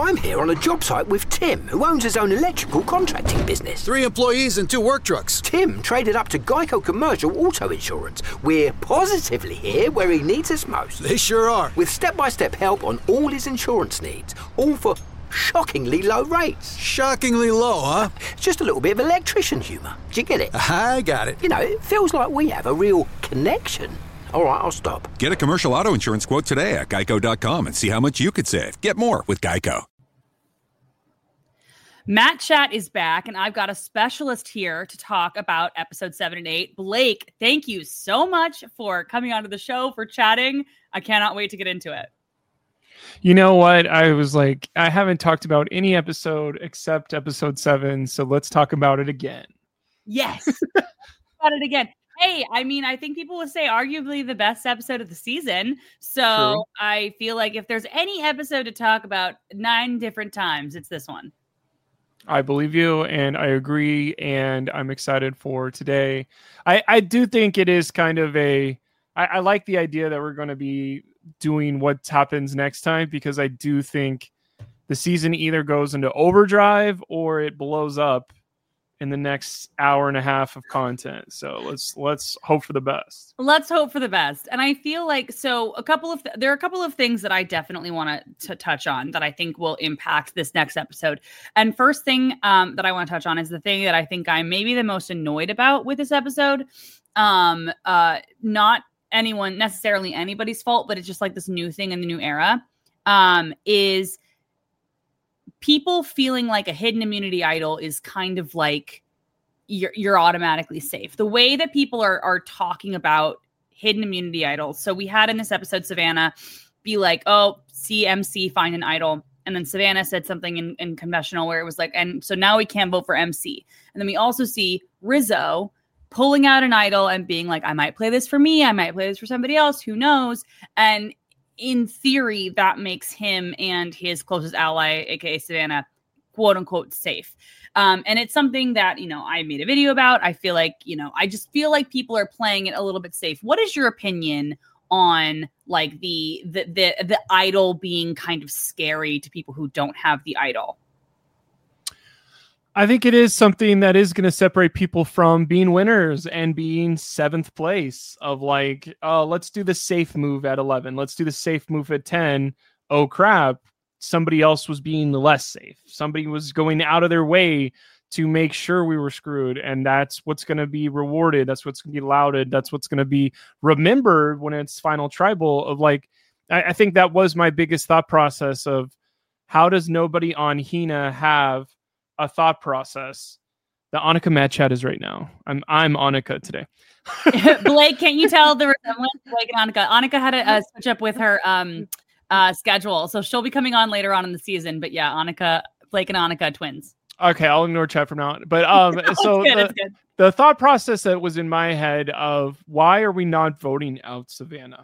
I'm here on a job site with Tim, who owns his own electrical contracting business. 3 employees and 2 work trucks. Tim traded up to Geico Commercial Auto Insurance. We're positively here where he needs us most. They sure are. With step-by-step help on all his insurance needs, all for shockingly low rates. Shockingly low, huh? It's just a little bit of electrician humour. Do you get it? I got it. You know, it feels like we have a real connection. All right, I'll stop. Get a commercial auto insurance quote today at geico.com and see how much you could save. Get more with Geico. Matt Chat is back, and I've got a specialist here to talk about episode 7 and 8. Blake, thank you so much for coming onto the show, for chatting. I cannot wait to get into it. You know what? I was like, I haven't talked about any episode except episode 7, so let's talk about it again. Yes. About it again. Hey, I mean, I think people would say arguably the best episode of the season. So True. I feel like if there's any episode to talk about 9 different times, it's this one. I believe you, and I agree, and I'm excited for today. I do think it is kind of I like the idea that we're going to be doing what happens next time, because I do think the season either goes into overdrive or it blows up in the next hour and a half of content. So let's hope for the best. Let's hope for the best. And I feel like, so there are a couple of things that I definitely want to touch on that I think will impact this next episode. And first thing that I want to touch on is the thing that I think I'm maybe the most annoyed about with this episode. Not necessarily anybody's fault, but it's just like this new thing in the new era, is people feeling like a hidden immunity idol is kind of like you're automatically safe. The way that people are talking about hidden immunity idols. So we had in this episode, Savannah be like, oh, see MC find an idol. And then Savannah said something in confessional where it was like, and so now we can't vote for MC. And then we also see Rizzo pulling out an idol and being like, I might play this for me. I might play this for somebody else. Who knows? And in theory, that makes him and his closest ally, aka Savannah, quote unquote safe. And it's something that, I made a video about. I feel like, I just feel like people are playing it a little bit safe. What is your opinion on like the idol being kind of scary to people who don't have the idol? I think it is something that is going to separate people from being winners and being 7th place of like, oh, let's do the safe move at 11. Let's do the safe move at 10. Oh, crap. Somebody else was being less safe. Somebody was going out of their way to make sure we were screwed. And that's what's going to be rewarded. That's what's going to be lauded. That's what's going to be remembered when it's final tribal of like, I think that was my biggest thought process of how does nobody on Hina have a thought process. The Annika Mad Chat is right now. I'm Annika today. Blake, can't you tell the resemblance to Blake and Annika? Annika had a switch up with her schedule, so she'll be coming on later on in the season. But yeah, Blake and Annika twins. Okay, I'll ignore chat from now on. But so the thought process that was in my head of why are we not voting out Savannah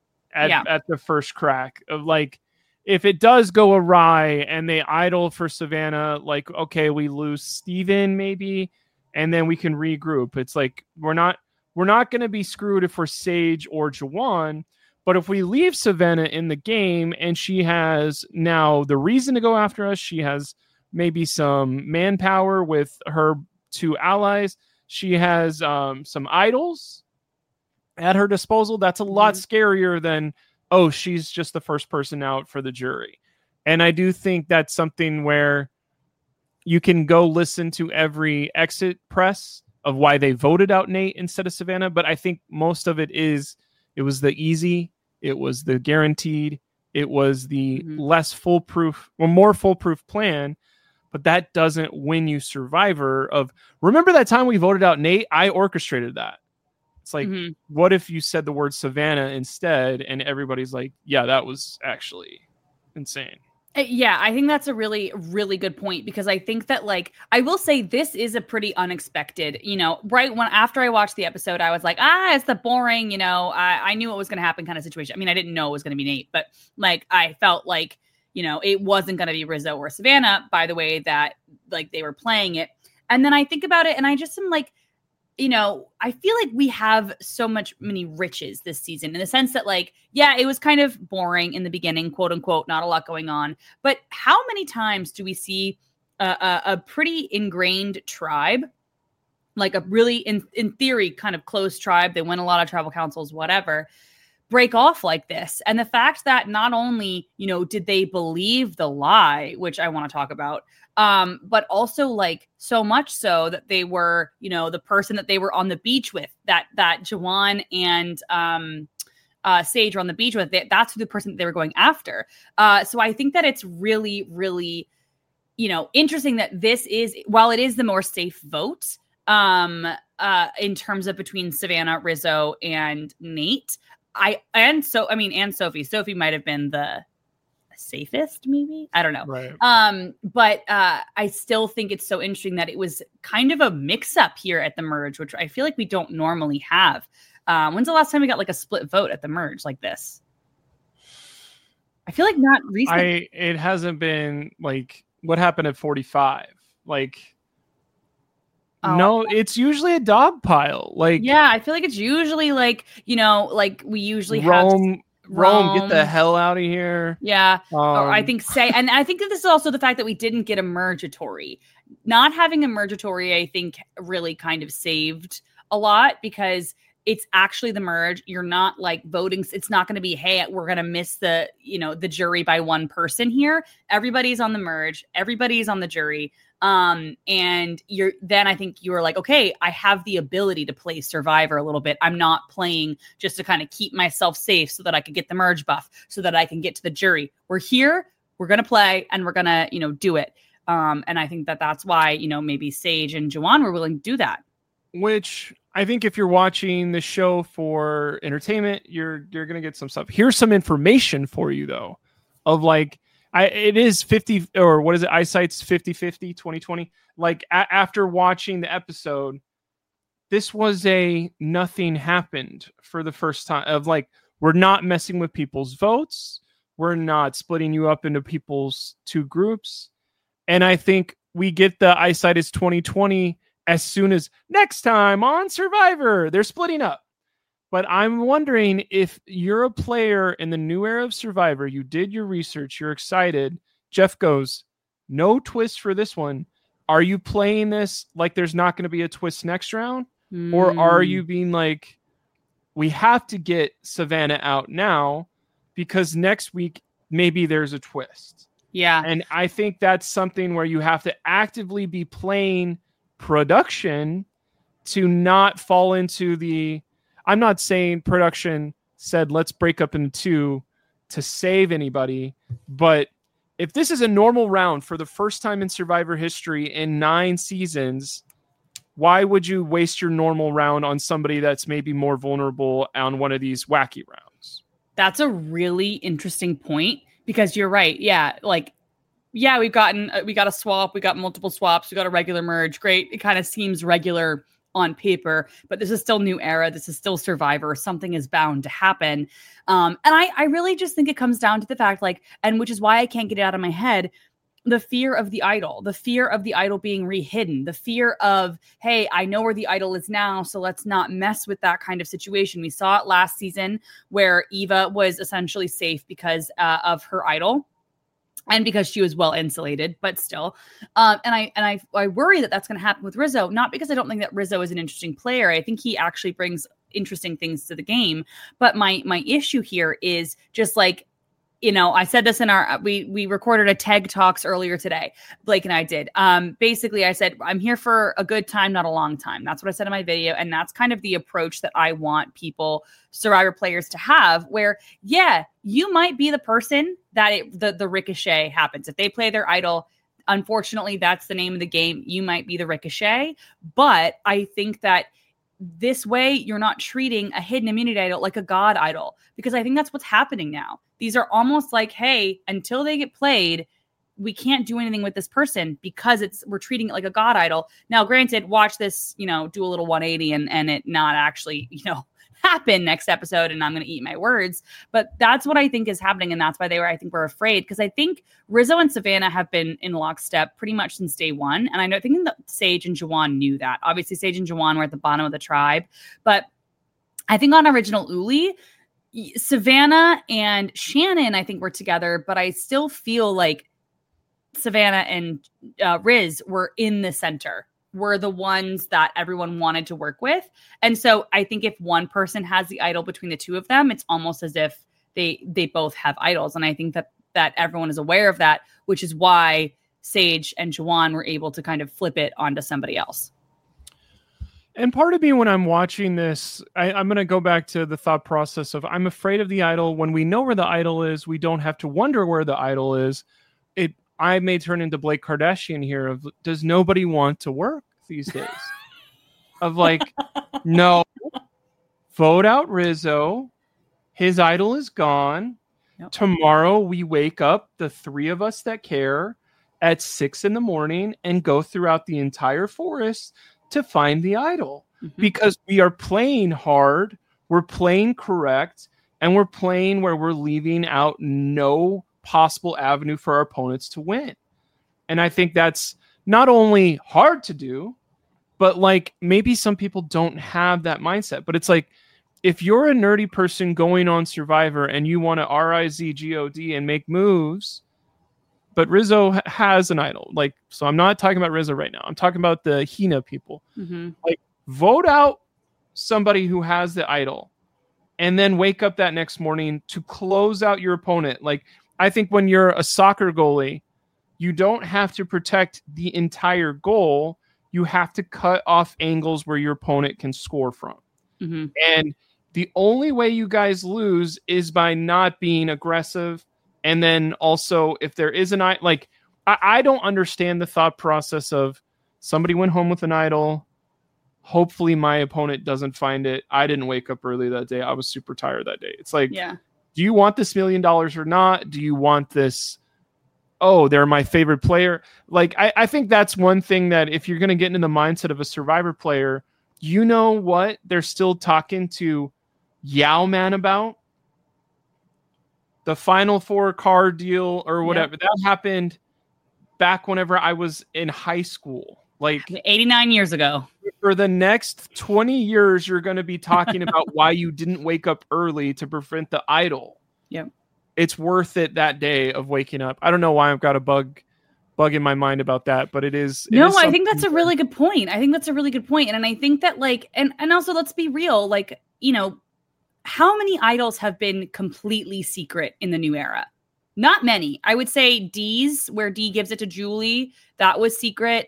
at the first crack of like, if it does go awry and they idle for Savannah, like, okay, we lose Steven maybe, and then we can regroup. It's like, we're not going to be screwed if we're Sage or Jawan, but if we leave Savannah in the game and she has now the reason to go after us, she has maybe some manpower with her 2 allies. She has some idols at her disposal. That's a lot scarier than, oh, she's just the first person out for the jury. And I do think that's something where you can go listen to every exit press of why they voted out Nate instead of Savannah. But I think most of it was the easy, it was the guaranteed, it was the less foolproof or more foolproof plan. But that doesn't win you Survivor of, remember that time we voted out Nate? I orchestrated that. It's like, what if you said the word Savannah instead? And everybody's like, yeah, that was actually insane. Yeah, I think that's a really, really good point, because I think that, like, I will say this is a pretty unexpected, right when after I watched the episode, I was like, it's the boring, I knew what was going to happen kind of situation. I mean, I didn't know it was going to be Nate, but like, I felt like, it wasn't going to be Rizzo or Savannah by the way that like they were playing it. And then I think about it and I just am like, I feel like we have so many riches this season in the sense that, like, yeah, it was kind of boring in the beginning, quote unquote, not a lot going on. But how many times do we see a pretty ingrained tribe, like a really, in theory, kind of close tribe? They win a lot of tribal councils, whatever, break off like this. And the fact that not only, did they believe the lie, which I want to talk about, but also like so much so that they were, the person that they were on the beach with, that Juwan and Sage were on the beach with, that's the person that they were going after. So I think that it's really, really, interesting that this is, while it is the more safe vote, in terms of between Savannah, Rizzo, and Nate, and Sophie. Sophie might have been the safest, maybe, I don't know. Right. But I still think it's so interesting that it was kind of a mix-up here at the merge, which I feel like we don't normally have. When's the last time we got like a split vote at the merge like this? I feel like not recently. It hasn't been like what happened at 45. Like, no, it's usually a dog pile. Like, yeah, I feel like it's usually like, like we usually Rome, get the hell out of here. Yeah. Or I think and I think that this is also the fact that we didn't get a mergatory. Not having a mergatory, I think, really kind of saved a lot, because it's actually the merge. You're not like voting. It's not going to be, hey, we're going to miss the jury by one person here. Everybody's on the merge. Everybody's on the jury. And then I think you were like, okay, I have the ability to play Survivor a little bit. I'm not playing just to kind of keep myself safe so that I could get the merge buff, so that I can get to the jury. We're here, we're going to play, and we're going to, do it. And I think that that's why, maybe Sage and Juwan were willing to do that. Which I think if you're watching the show for entertainment, you're going to get some stuff. Here's some information for you though, of like, it is 50, or what is it? Eyesight's 50-50, 2020. Like after watching the episode, this was a nothing happened for the first time of like, we're not messing with people's votes. We're not splitting you up into people's two groups. And I think we get the Eyesight is 2020 as soon as next time on Survivor, they're splitting up. But I'm wondering if you're a player in the new era of Survivor, you did your research, you're excited. Jeff goes, no twist for this one. Are you playing this like there's not going to be a twist next round? Or are you being like, we have to get Savannah out now because next week maybe there's a twist? Yeah. And I think that's something where you have to actively be playing production to not fall into the... I'm not saying production said, let's break up into two to save anybody. But if this is a normal round for the first time in Survivor history in 9 seasons, why would you waste your normal round on somebody that's maybe more vulnerable on one of these wacky rounds? That's a really interesting point, because you're right. Yeah. Like, yeah, we got a swap. We got multiple swaps. We got a regular merge. Great. It kind of seems regular on paper, but this is still new era. This is still Survivor. Something is bound to happen. And I really just think it comes down to the fact, like, and which is why I can't get it out of my head, the fear of the idol being rehidden, the fear of, hey, I know where the idol is now, so let's not mess with that kind of situation. We saw it last season where Eva was essentially safe because of her idol. And because she was well insulated, but still. And I worry that that's going to happen with Rizzo, not because I don't think that Rizzo is an interesting player. I think he actually brings interesting things to the game. But my issue here is just like, I said this in we recorded a TEG Talks earlier today. Blake and I did. Basically, I said, I'm here for a good time, not a long time. That's what I said in my video. And that's kind of the approach that I want Survivor players to have, where, yeah, you might be the person that the ricochet happens. If they play their idol, unfortunately, that's the name of the game. You might be the ricochet. But I think that this way, you're not treating a hidden immunity idol like a god idol, because I think that's what's happening now. These are almost like, hey, until they get played, we can't do anything with this person because we're treating it like a god idol. Now, granted, watch this, do a little 180 and it not actually, happen next episode and I'm going to eat my words. But that's what I think is happening. And that's why I think we're afraid, because I think Rizzo and Savannah have been in lockstep pretty much since day one. And I think that Sage and Juwan knew that. Obviously, Sage and Juwan were at the bottom of the tribe. But I think on Original Uli, Savannah and Shannon, I think, were together. But I still feel like Savannah and Riz were in the center, were the ones that everyone wanted to work with. And so I think if one person has the idol between the two of them, it's almost as if they both have idols. And I think that everyone is aware of that, which is why Sage and Juwan were able to kind of flip it onto somebody else. And part of me, when I'm watching this, I'm going to go back to the thought process of I'm afraid of the idol. When we know where the idol is, we don't have to wonder where the idol is. I may turn into Blake Kardashian here of, does nobody want to work these days? Of like, no, vote out Rizzo. His idol is gone. Yep. Tomorrow we wake up, the three of us that care, at 6 a.m. and go throughout the entire forest to find the idol. Mm-hmm. Because we are playing hard, we're playing correct, and we're playing where we're leaving out no possible avenue for our opponents to win. And I think that's not only hard to do, but like maybe some people don't have that mindset. But it's like, if you're a nerdy person going on Survivor and you want to RIZGOD and make moves, but Rizzo has an idol, like, so I'm not talking about Rizzo right now. I'm talking about the Hina people. Mm-hmm. Like, vote out somebody who has the idol and then wake up that next morning to close out your opponent. Like, I think when you're a soccer goalie, you don't have to protect the entire goal. You have to cut off angles where your opponent can score from. Mm-hmm. And the only way you guys lose is by not being aggressive. And then also, if there is an idol, like, I don't understand the thought process of somebody went home with an idol. Hopefully my opponent doesn't find it. I didn't wake up early that day. I was super tired that day. It's like, yeah. Do you want this $1 million or not? Do you want this? Oh, they're my favorite player. Like, I think that's one thing that if you're going to get into the mindset of a Survivor player, you know what they're still talking to Yao Man about? The Final Four card deal or whatever. Yep. That happened back whenever I was in high school. Like 89 years ago. For the next 20 years, you're going to be talking about why you didn't wake up early to prevent the idol. Yep. It's worth it that day of waking up. I don't know why I've got a bug in my mind about that, but it is. I think that's a really good point. And I think that, like, and also let's be real, like, you know, how many idols have been completely secret in the new era? Not many. I would say D's, where D gives it to Julie, that was secret.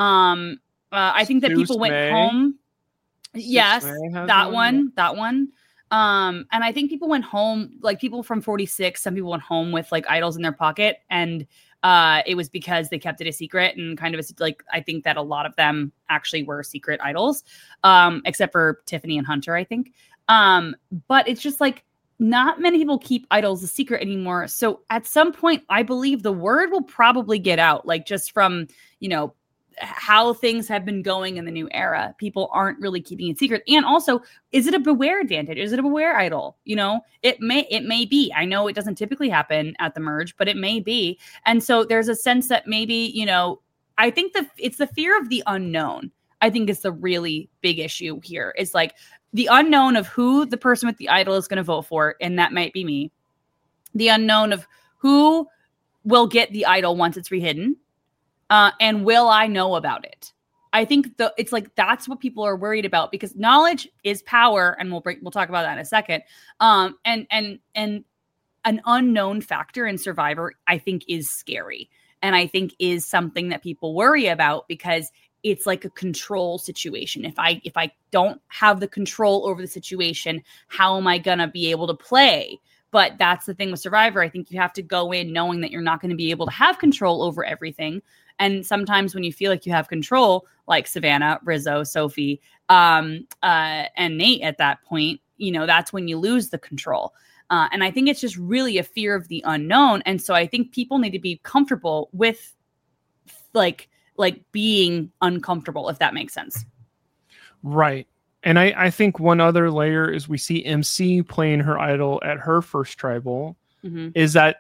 I think that people went home. Yes, that one. And I think people went home, like people from 46, some people went home with like idols in their pocket, and it was because they kept it a secret, and kind of like, I think that a lot of them actually were secret idols, except for Tiffany and Hunter, I think. But it's just like, not many people keep idols a secret anymore. So at some point, I believe the word will probably get out, like just from, you know, how things have been going in the new era. People aren't really keeping it secret. And also, is it a Beware advantage? Is it a Beware idol? You know, it may be. I know it doesn't typically happen at the merge, but it may be. And so there's a sense that maybe, you know, I think it's the fear of the unknown. I think is the really big issue here. It's like the unknown of who the person with the idol is going to vote for, and that might be me. The unknown of who will get the idol once it's rehidden. And will I know about it? I think it's like that's what people are worried about, because knowledge is power, and we'll talk about that in a second. And an unknown factor in Survivor, I think, is scary, and I think is something that people worry about, because it's like a control situation. If I don't have the control over the situation, how am I gonna be able to play? But that's the thing with Survivor. I think you have to go in knowing that you're not going to be able to have control over everything. And sometimes when you feel like you have control, like Savannah, Rizzo, Sophie, and Nate at that point, you know, that's when you lose the control. And I think it's just really a fear of the unknown. And so I think people need to be comfortable with like being uncomfortable, if that makes sense. Right. And I think one other layer is we see MC playing her idol at her first tribal. Mm-hmm. Is that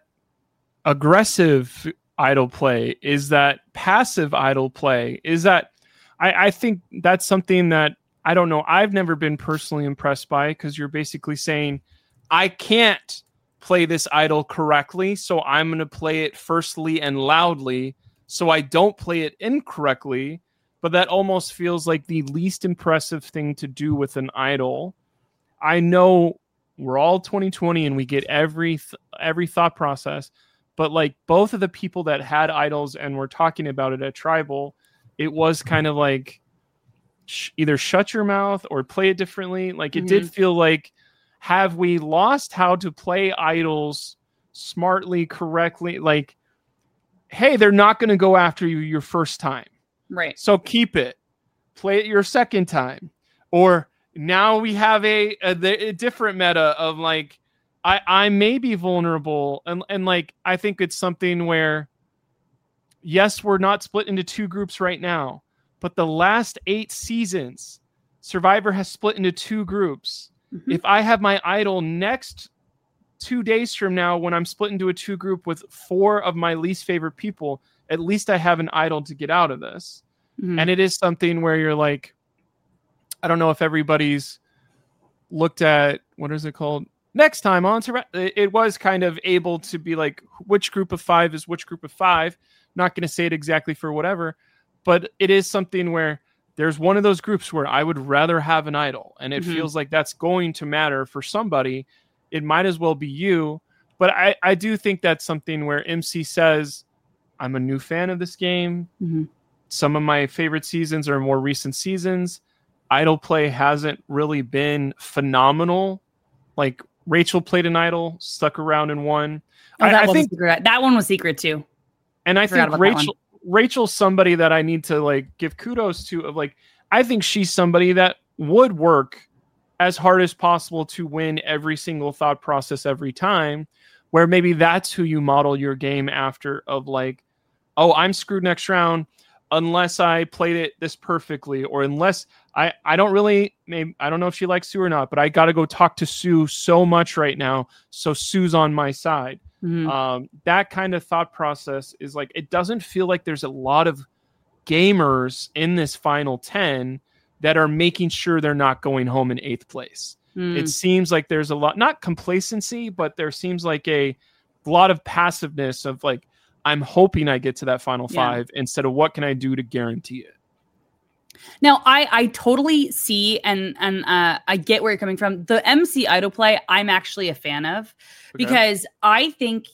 aggressive idol play? Is that passive idol play? Is that I think that's something that I don't know. I've never been personally impressed by, because you're basically saying, I can't play this idol correctly, so I'm going to play it firstly and loudly, so I don't play it incorrectly. But that almost feels like the least impressive thing to do with an idol. I know we're all 2020 and we get every thought process, but like both of the people that had idols and were talking about it at Tribal, it was kind of like either shut your mouth or play it differently. Like it did feel like, have we lost how to play idols smartly, correctly? Like, hey, they're not going to go after you your first time. Right. So keep it. Play it your second time. Or now we have a different meta of like, I may be vulnerable. And like, I think it's something where, yes, we're not split into two groups right now, but the last 8 seasons, Survivor has split into 2 groups. Mm-hmm. If I have my idol next 2 days from now, when I'm split into a 2 group with 4 of my least favorite people, at least I have an idol to get out of this. Mm-hmm. And it is something where you're like, I don't know if everybody's looked at, what is it called? Next time on Survivor, it was kind of able to be like, which group of 5 is which group of 5? Not going to say it exactly for whatever, but it is something where there's one of those groups where I would rather have an idol, and it feels like that's going to matter for somebody. It might as well be you. But I do think that's something where MC says, I'm a new fan of this game. Mm-hmm. Some of my favorite seasons are more recent seasons. Idol play hasn't really been phenomenal. Like Rachel played an idol, stuck around and won. Oh, I think that one was secret too. And I think Rachel's somebody that I need to like give kudos to. Of like, I think she's somebody that would work as hard as possible to win every single thought process every time. Where maybe that's who you model your game after. Of like, oh, I'm screwed next round unless I played it this perfectly, or unless I don't really, maybe I don't know if she likes Sue or not, but I got to go talk to Sue so much right now, so Sue's on my side. Mm-hmm. That kind of thought process is like, it doesn't feel like there's a lot of gamers in this final 10 that are making sure they're not going home in 8th place. It seems like there's a lot, not complacency, but there seems like a lot of passiveness of like, I'm hoping I get to that final 5 instead of what can I do to guarantee it. Now, I totally see and I get where you're coming from. The MC idol play, I'm actually a fan of, because I think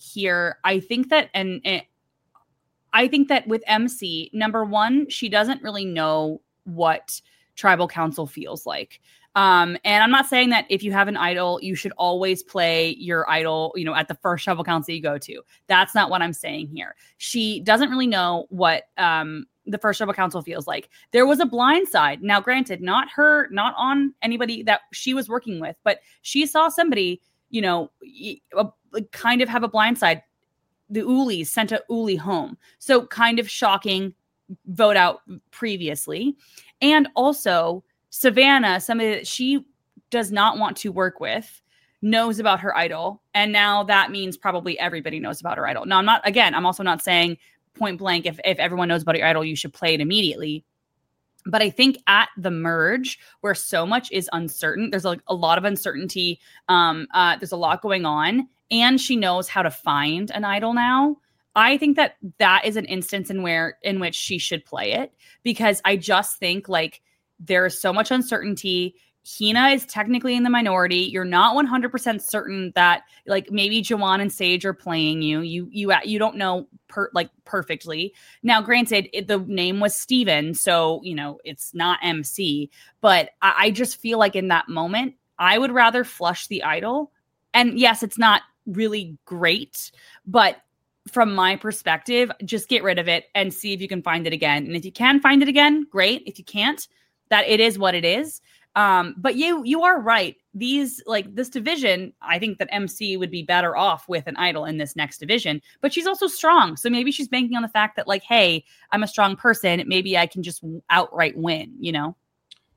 that with MC, number one, she doesn't really know what tribal council feels like. And I'm not saying that if you have an idol, you should always play your idol, at the first tribal council you go to. That's not what I'm saying here. She doesn't really know what the first tribal council feels like. There was a blind side. Now, granted, not on anybody that she was working with, but she saw somebody, kind of have a blind side. The Ulis sent a Uli home. So kind of shocking, vote out previously. And also Savannah, somebody that she does not want to work with, knows about her idol. And now that means probably everybody knows about her idol. Now, I'm also not saying point blank, if everyone knows about your idol, you should play it immediately. But I think at the merge, where so much is uncertain, there's like a lot of uncertainty. There's a lot going on, and she knows how to find an idol now. I think that is an instance in which she should play it, because I just think like there is so much uncertainty. Hina is technically in the minority. You're not 100% certain that like maybe Jawan and Sage are playing you. You don't know perfectly. Now, granted, the name was Steven, so it's not MC. But I just feel like in that moment, I would rather flush the idol. And yes, it's not really great, but from my perspective, just get rid of it and see if you can find it again. And if you can find it again, great. If you can't, that it is what it is. But you are right. This division, I think that MC would be better off with an idol in this next division, but she's also strong. So maybe she's banking on the fact that like, hey, I'm a strong person. Maybe I can just outright win,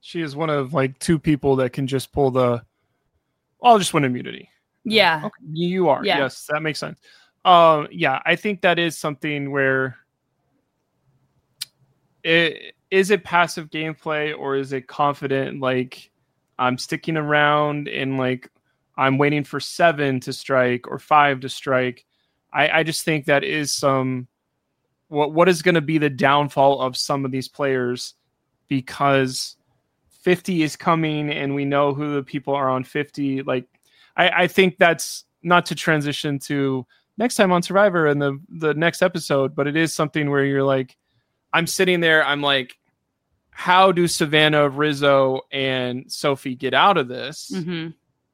She is one of like 2 people that can just pull I'll just win immunity. Yeah. Okay. You are. Yeah. Yes, that makes sense. Yeah, I think that is something where is it passive gameplay or is it confident? Like I'm sticking around and like I'm waiting for 7 to strike or 5 to strike. I just think that is some what is going to be the downfall of some of these players, because 50 is coming and we know who the people are on 50. Like I think that's not to transition to next time on Survivor and the next episode, but it is something where you're like, I'm sitting there, I'm like, how do Savannah, Rizzo, and Sophie get out of this? Mm-hmm.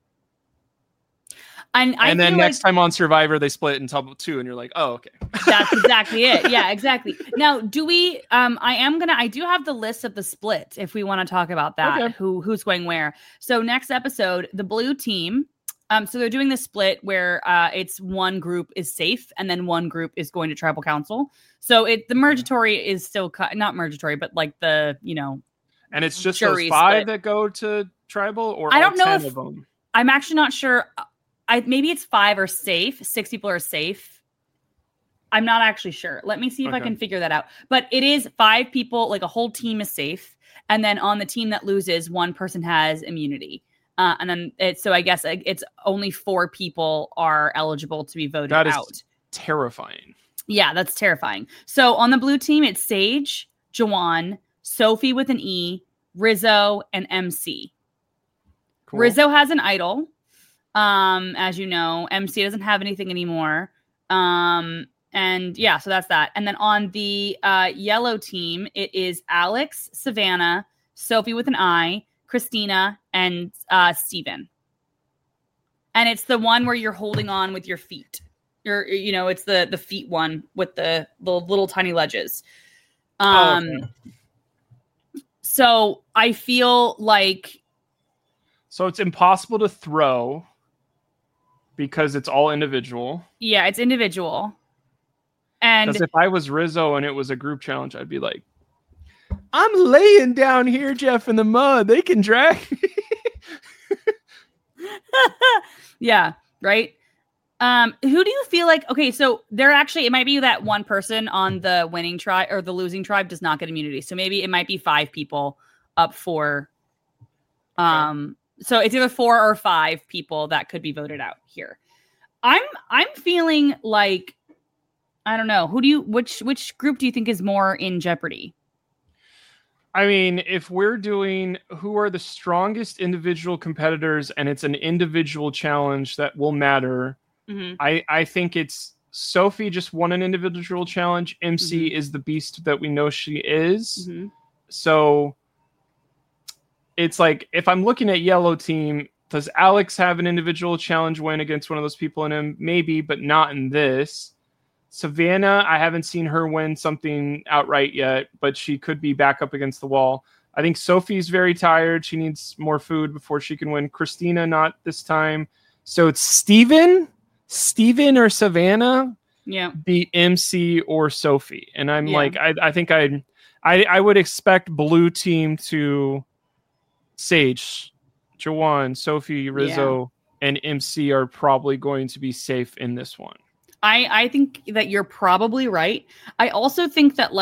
And then next time on Survivor, they split into 2, and you're like, oh, okay. That's exactly it. Yeah, exactly. Now, do we? I do have the list of the split if we want to talk about that. Okay. Who's going where? So next episode, the blue team. So they're doing this split where it's one group is safe and then one group is going to tribal council. So the Mergatory is still not Mergatory, but like the, and it's just those 5 that go to tribal, or I don't know 10 of them. I'm actually not sure. Maybe it's 5 are safe. 6 people are safe. I'm not actually sure. Let me see if I can figure that out. But it is 5 people, like a whole team is safe. And then on the team that loses, 1 person has immunity. And then so I guess it's only 4 people are eligible to be voted out. That is terrifying. Yeah, that's terrifying. So on the blue team, it's Sage, Jawan, Sophie with an E, Rizzo, and MC. Cool. Rizzo has an idol. As you know, MC doesn't have anything anymore. And yeah, so that's that. And then on the yellow team, it is Alex, Savannah, Sophie with an I, Christina, and Steven. And it's the one where you're holding on with your feet. It's the feet one with the little tiny ledges. Okay. So I feel like, so it's impossible to throw because it's all individual. Yeah, it's individual. And because if I was Rizzo and it was a group challenge, I'd be like, I'm laying down here, Jeff, in the mud. They can drag me. Yeah, right. Who do you feel like? Okay, so it might be that one person on the winning tribe or the losing tribe does not get immunity. So maybe it might be 5 people up for. So it's either 4 or 5 people that could be voted out here. I'm feeling like, I don't know. Which group do you think is more in jeopardy? I mean, if we're doing who are the strongest individual competitors and it's an individual challenge that will matter, mm-hmm. I think it's Sophie just won an individual challenge. MC mm-hmm. is the beast that we know she is. Mm-hmm. So it's like, if I'm looking at yellow team, does Alex have an individual challenge win against one of those people in him? Maybe, but not in this. Savannah, I haven't seen her win something outright yet, but she could be back up against the wall. I think Sophie's very tired. She needs more food before she can win. Christina, not this time. So it's Steven or Savannah beat MC or Sophie. And I'm like, I think I would expect blue team to Sage, Jawan, Sophie, Rizzo, and MC are probably going to be safe in this one. I think that you're probably right. I also think that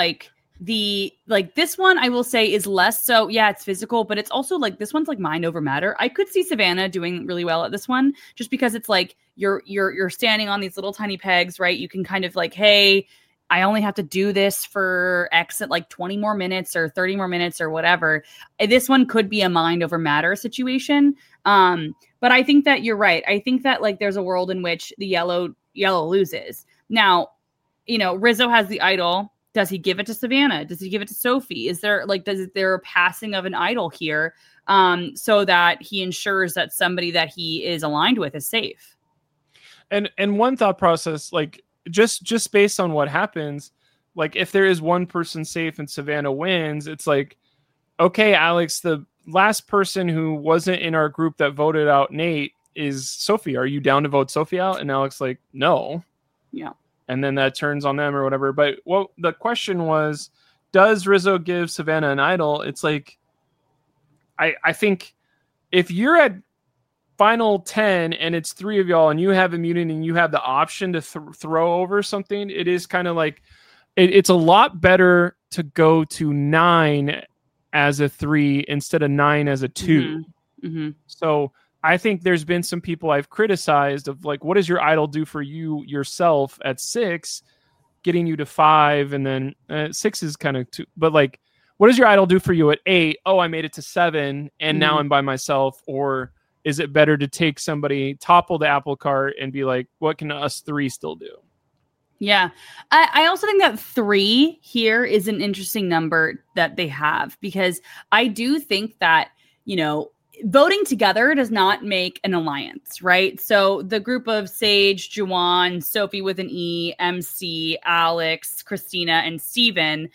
this one I will say is less so. Yeah, it's physical, but it's also like this one's like mind over matter. I could see Savannah doing really well at this one, just because it's like you're standing on these little tiny pegs, right? You can kind of like, hey, I only have to do this for X at like 20 more minutes or 30 more minutes or whatever. This one could be a mind over matter situation. But I think that you're right. I think that like there's a world in which the yellow loses. Now, Rizzo has the idol. Does he give it to Savannah? Does he give it to Sophie? Is there a passing of an idol here so that he ensures that somebody that he is aligned with is safe? And one thought process, like just based on what happens, like if there is one person safe and Savannah wins, it's like, okay, Alex, the last person who wasn't in our group that voted out Nate is Sophie. Are you down to vote Sophie out? And Alex like, no. Yeah. And then that turns on them or whatever. But the question was, does Rizzo give Savannah an idol? It's like, I think if you're at final 10 and it's 3 of y'all and you have immunity and you have the option to throw over something, it is kind of like it's a lot better to go to 9 as a 3 instead of 9 as a 2. So I think there's been some people I've criticized of like, what does your idol do for you yourself at 6, getting you to 5, and then 6 is kind of 2, but like, what does your idol do for you at 8? Oh, I made it to 7 and now I'm by myself. Or is it better to take somebody, topple the apple cart and be like, what can us 3 still do? Yeah. I also think that 3 here is an interesting number that they have, because I do think that, voting together does not make an alliance, right? So the group of Sage, Juwan, Sophie with an E, MC, Alex, Christina, and Steven,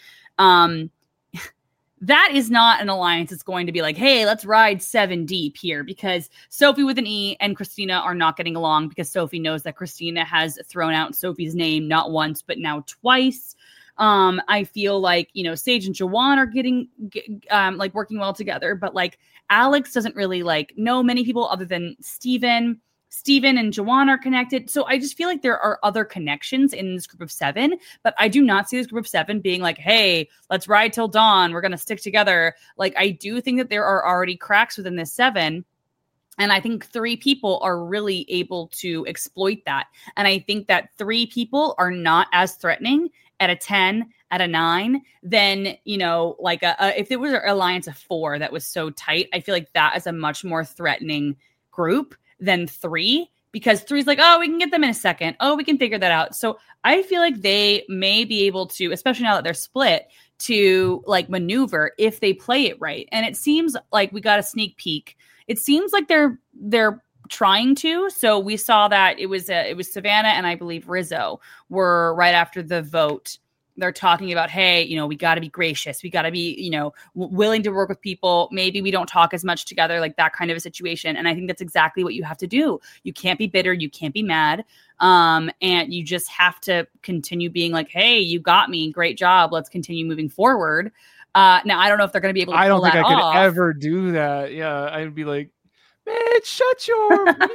that is not an alliance that's going to be like, hey, let's ride 7 deep here, because Sophie with an E and Christina are not getting along because Sophie knows that Christina has thrown out Sophie's name not once, but now twice. I feel like, Sage and Juwan are getting like working well together, but like Alex doesn't really like know many people other than Steven. Steven and Juwan are connected. So I just feel like there are other connections in this group of 7, but I do not see this group of 7 being like, hey, let's ride till dawn. We're going to stick together. Like, I do think that there are already cracks within this 7. And I think 3 people are really able to exploit that. And I think that 3 people are not as threatening at a 10, at a 9, then, like if it was an alliance of 4 that was so tight, I feel like that is a much more threatening group than 3, because 3 is like, oh, we can get them in a second. Oh, we can figure that out. So I feel like they may be able to, especially now that they're split, to like maneuver if they play it right. And it seems like we got a sneak peek. It seems like they're trying to. So we saw that it was Savannah and I believe Rizzo were right after the vote. They're talking about, hey, we got to be gracious. We got to be, willing to work with people. Maybe we don't talk as much together, like that kind of a situation. And I think that's exactly what you have to do. You can't be bitter. You can't be mad. And you just have to continue being like, hey, you got me. Great job. Let's continue moving forward. Now, I don't know if they're going to be able to pull that off. I don't think I could ever do that. Yeah, I'd be like, man, shut your man.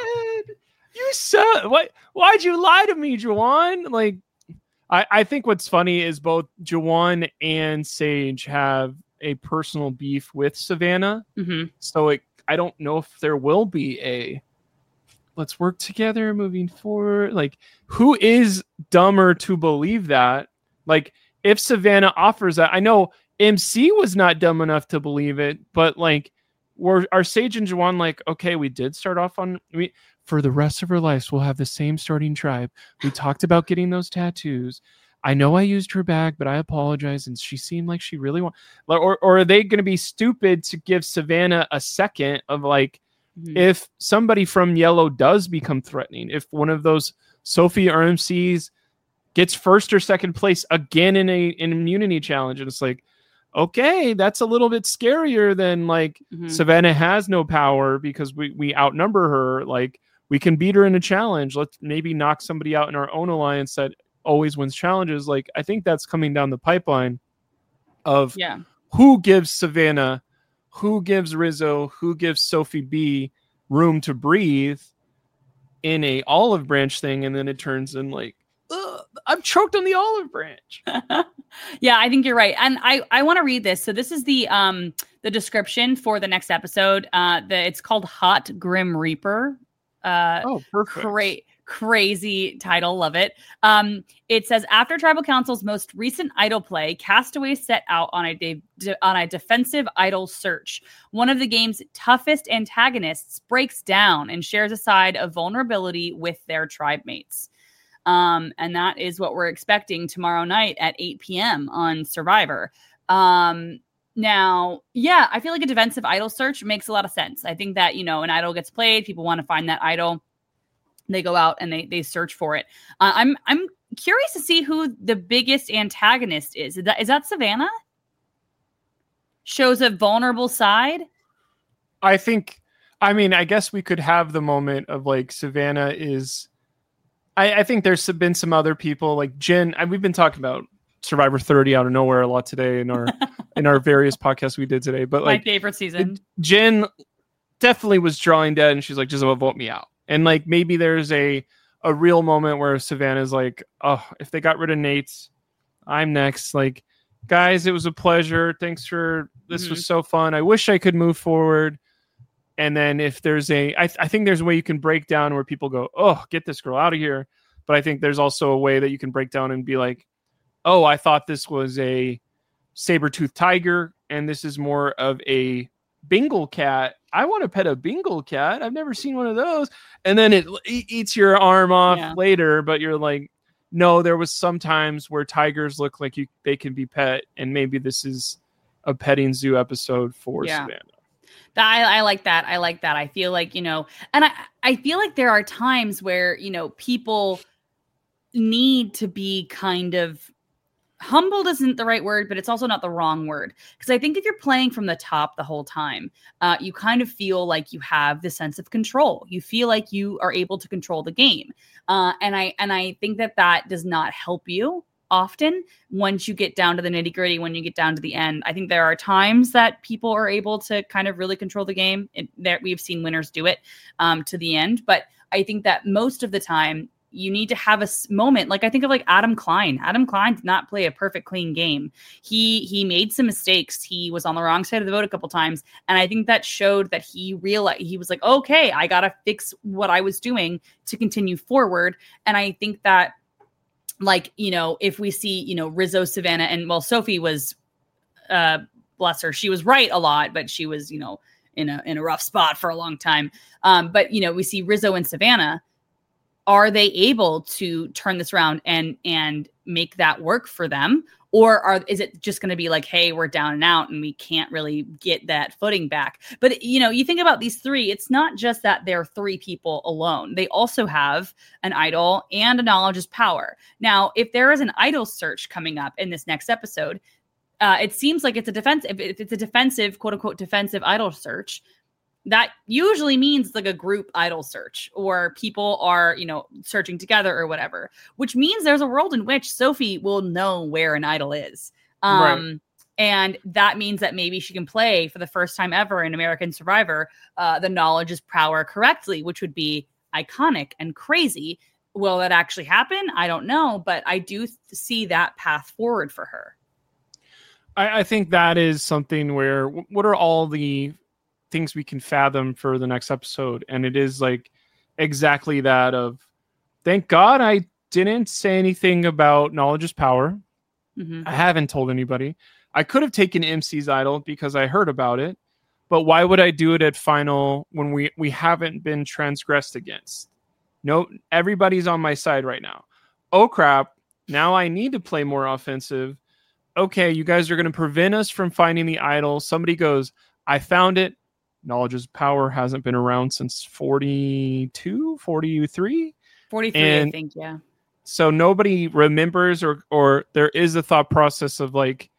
You suck. Why'd you lie to me, Juwan? Like, I think what's funny is both Juwan and Sage have a personal beef with Savannah. So I don't know if there will be a let's work together moving forward. Like, who is dumber to believe that? Like, if Savannah offers that, I know MC was not dumb enough to believe it, but like, are Sage and Juwan like, okay, we did start off on for the rest of her life, we'll have the same starting tribe. We talked about getting those tattoos. I know I used her bag, but I apologize. And she seemed like she really wanted, or are they going to be stupid to give Savannah a second of like, if somebody from Yellow does become threatening, if one of those Sophie or MCs gets first or second place again in an immunity challenge, and it's like, okay, that's a little bit scarier than like Savannah has no power because we outnumber her. Like, we can beat her in a challenge. Let's maybe knock somebody out in our own alliance that always wins challenges. Like, I think that's coming down the pipeline of who gives Savannah, who gives Rizzo, who gives Sophie B room to breathe in a olive branch thing. And then it turns in like, I'm choked on the olive branch. Yeah, I think you're right. And I want to read this. So this is the description for the next episode. It's called Hot Grim Reaper. Perfect. Crazy title. Love it. It says, after Tribal Council's most recent idol play, Castaways set out on a defensive idol search. One of the game's toughest antagonists breaks down and shares a side of vulnerability with their tribe mates. And that is what we're expecting tomorrow night at 8 p.m. on Survivor. Now, yeah, I feel like a defensive idol search makes a lot of sense. I think that, an idol gets played, people want to find that idol. They go out and they search for it. I'm curious to see who the biggest antagonist is. Is that Savannah? Shows a vulnerable side? I guess we could have the moment of like Savannah is... I think there's been some other people like Jen. We've been talking about Survivor 30 out of nowhere a lot today in our various podcasts we did today. But like my favorite season, Jen definitely was drawing dead, and she's like, just vote me out. And like maybe there's a real moment where Savannah's like, oh, if they got rid of Nate, I'm next. Like, guys, it was a pleasure. Thanks for this. Was so fun. I wish I could move forward. And then if there's I think there's a way you can break down where people go, oh, get this girl out of here. But I think there's also a way that you can break down and be like, oh, I thought this was a saber-toothed tiger, and this is more of a Bengal cat. I want to pet a Bengal cat. I've never seen one of those. And then it eats your arm off later, but you're like, no, there was some times where tigers look like they can be pet, and maybe this is a petting zoo episode for Savannah. I like that. I feel like, and I feel like there are times where, people need to be kind of humbled isn't the right word, but it's also not the wrong word. Because I think if you're playing from the top the whole time, you kind of feel like you have the sense of control. You feel like you are able to control the game. And I think that does not help you often once you get down to the nitty gritty, when you get down to the end. I think there are times that people are able to kind of really control the game. We've seen winners do it to the end. But I think that most of the time, you need to have a moment. Like I think of like Adam Klein. Adam Klein did not play a perfect, clean game. He made some mistakes. He was on the wrong side of the vote a couple times. And I think that showed that he realized, he was like, okay, I got to fix what I was doing to continue forward. And I think that, like, if we see, Rizzo, Savannah, and Sophie was, bless her, she was right a lot, but she was, in a rough spot for a long time. But, we see Rizzo and Savannah. Are they able to turn this around and make that work for them? Or is it just going to be like, hey, we're down and out and we can't really get that footing back? But, you think about these three, it's not just that they're three people alone. They also have an idol and a knowledge is power. Now, if there is an idol search coming up in this next episode, it seems like it's a defensive, quote unquote, defensive idol search. That usually means like a group idol search, or people are, searching together or whatever, which means there's a world in which Sophie will know where an idol is. Right. And that means that maybe she can play for the first time ever in American Survivor, the knowledge is power correctly, which would be iconic and crazy. Will that actually happen? I don't know, but I do see that path forward for her. I think that is something where, what are all the things we can fathom for the next episode? And it is like exactly that of, thank God I didn't say anything about knowledge is power. Mm-hmm. I haven't told anybody. I could have taken MC's idol because I heard about it, but why would I do it at final when we haven't been transgressed against? No, everybody's on my side right now. Oh crap, now I need to play more offensive. Okay, you guys are going to prevent us from finding the idol. Somebody goes, I found it. Knowledge is power hasn't been around since 42, 43? 43, I think, yeah. So nobody remembers, or there is a thought process of like,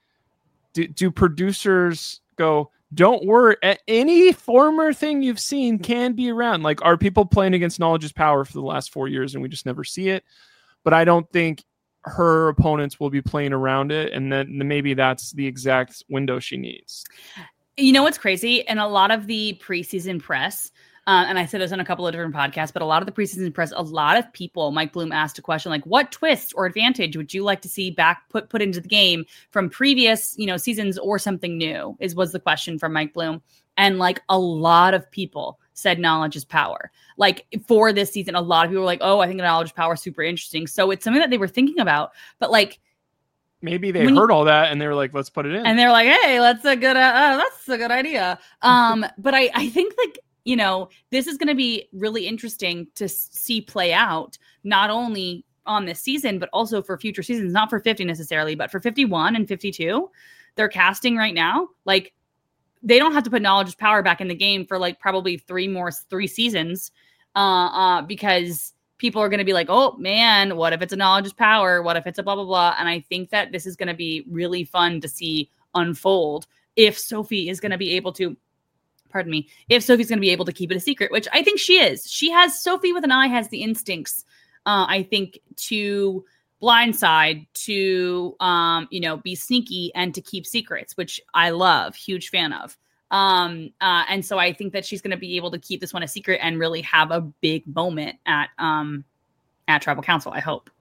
do producers go, don't worry, any former thing you've seen can be around. Like, are people playing against knowledge is power for the last 4 years and we just never see it? But I don't think her opponents will be playing around it, and then maybe that's the exact window she needs. You know what's crazy? And a lot of the preseason press, and I said this on a couple of different podcasts, but a lot of the preseason press, a lot of people, Mike Bloom asked a question like, what twist or advantage would you like to see back put into the game from previous, seasons, or something new was the question from Mike Bloom. And like a lot of people said knowledge is power. Like for this season, a lot of people were like, oh, I think knowledge is power is super interesting. So it's something that they were thinking about, but like, maybe they heard all that and they were like, let's put it in. And they're like, hey, that's a good idea. But I think like, this is going to be really interesting to see play out, not only on this season, but also for future seasons, not for 50 necessarily, but for 51 and 52, they're casting right now. Like they don't have to put knowledge is power back in the game for like probably three seasons because people are going to be like, oh man, what if it's a knowledge is power? What if it's a blah, blah, blah? And I think that this is going to be really fun to see unfold if Sophie is going to be able to, if Sophie's going to be able to keep it a secret, which I think she is. Sophie with an eye has the instincts, I think, to blindside to, be sneaky and to keep secrets, which I love, huge fan of. And so I think that she's going to be able to keep this one a secret and really have a big moment at Tribal Council. I hope.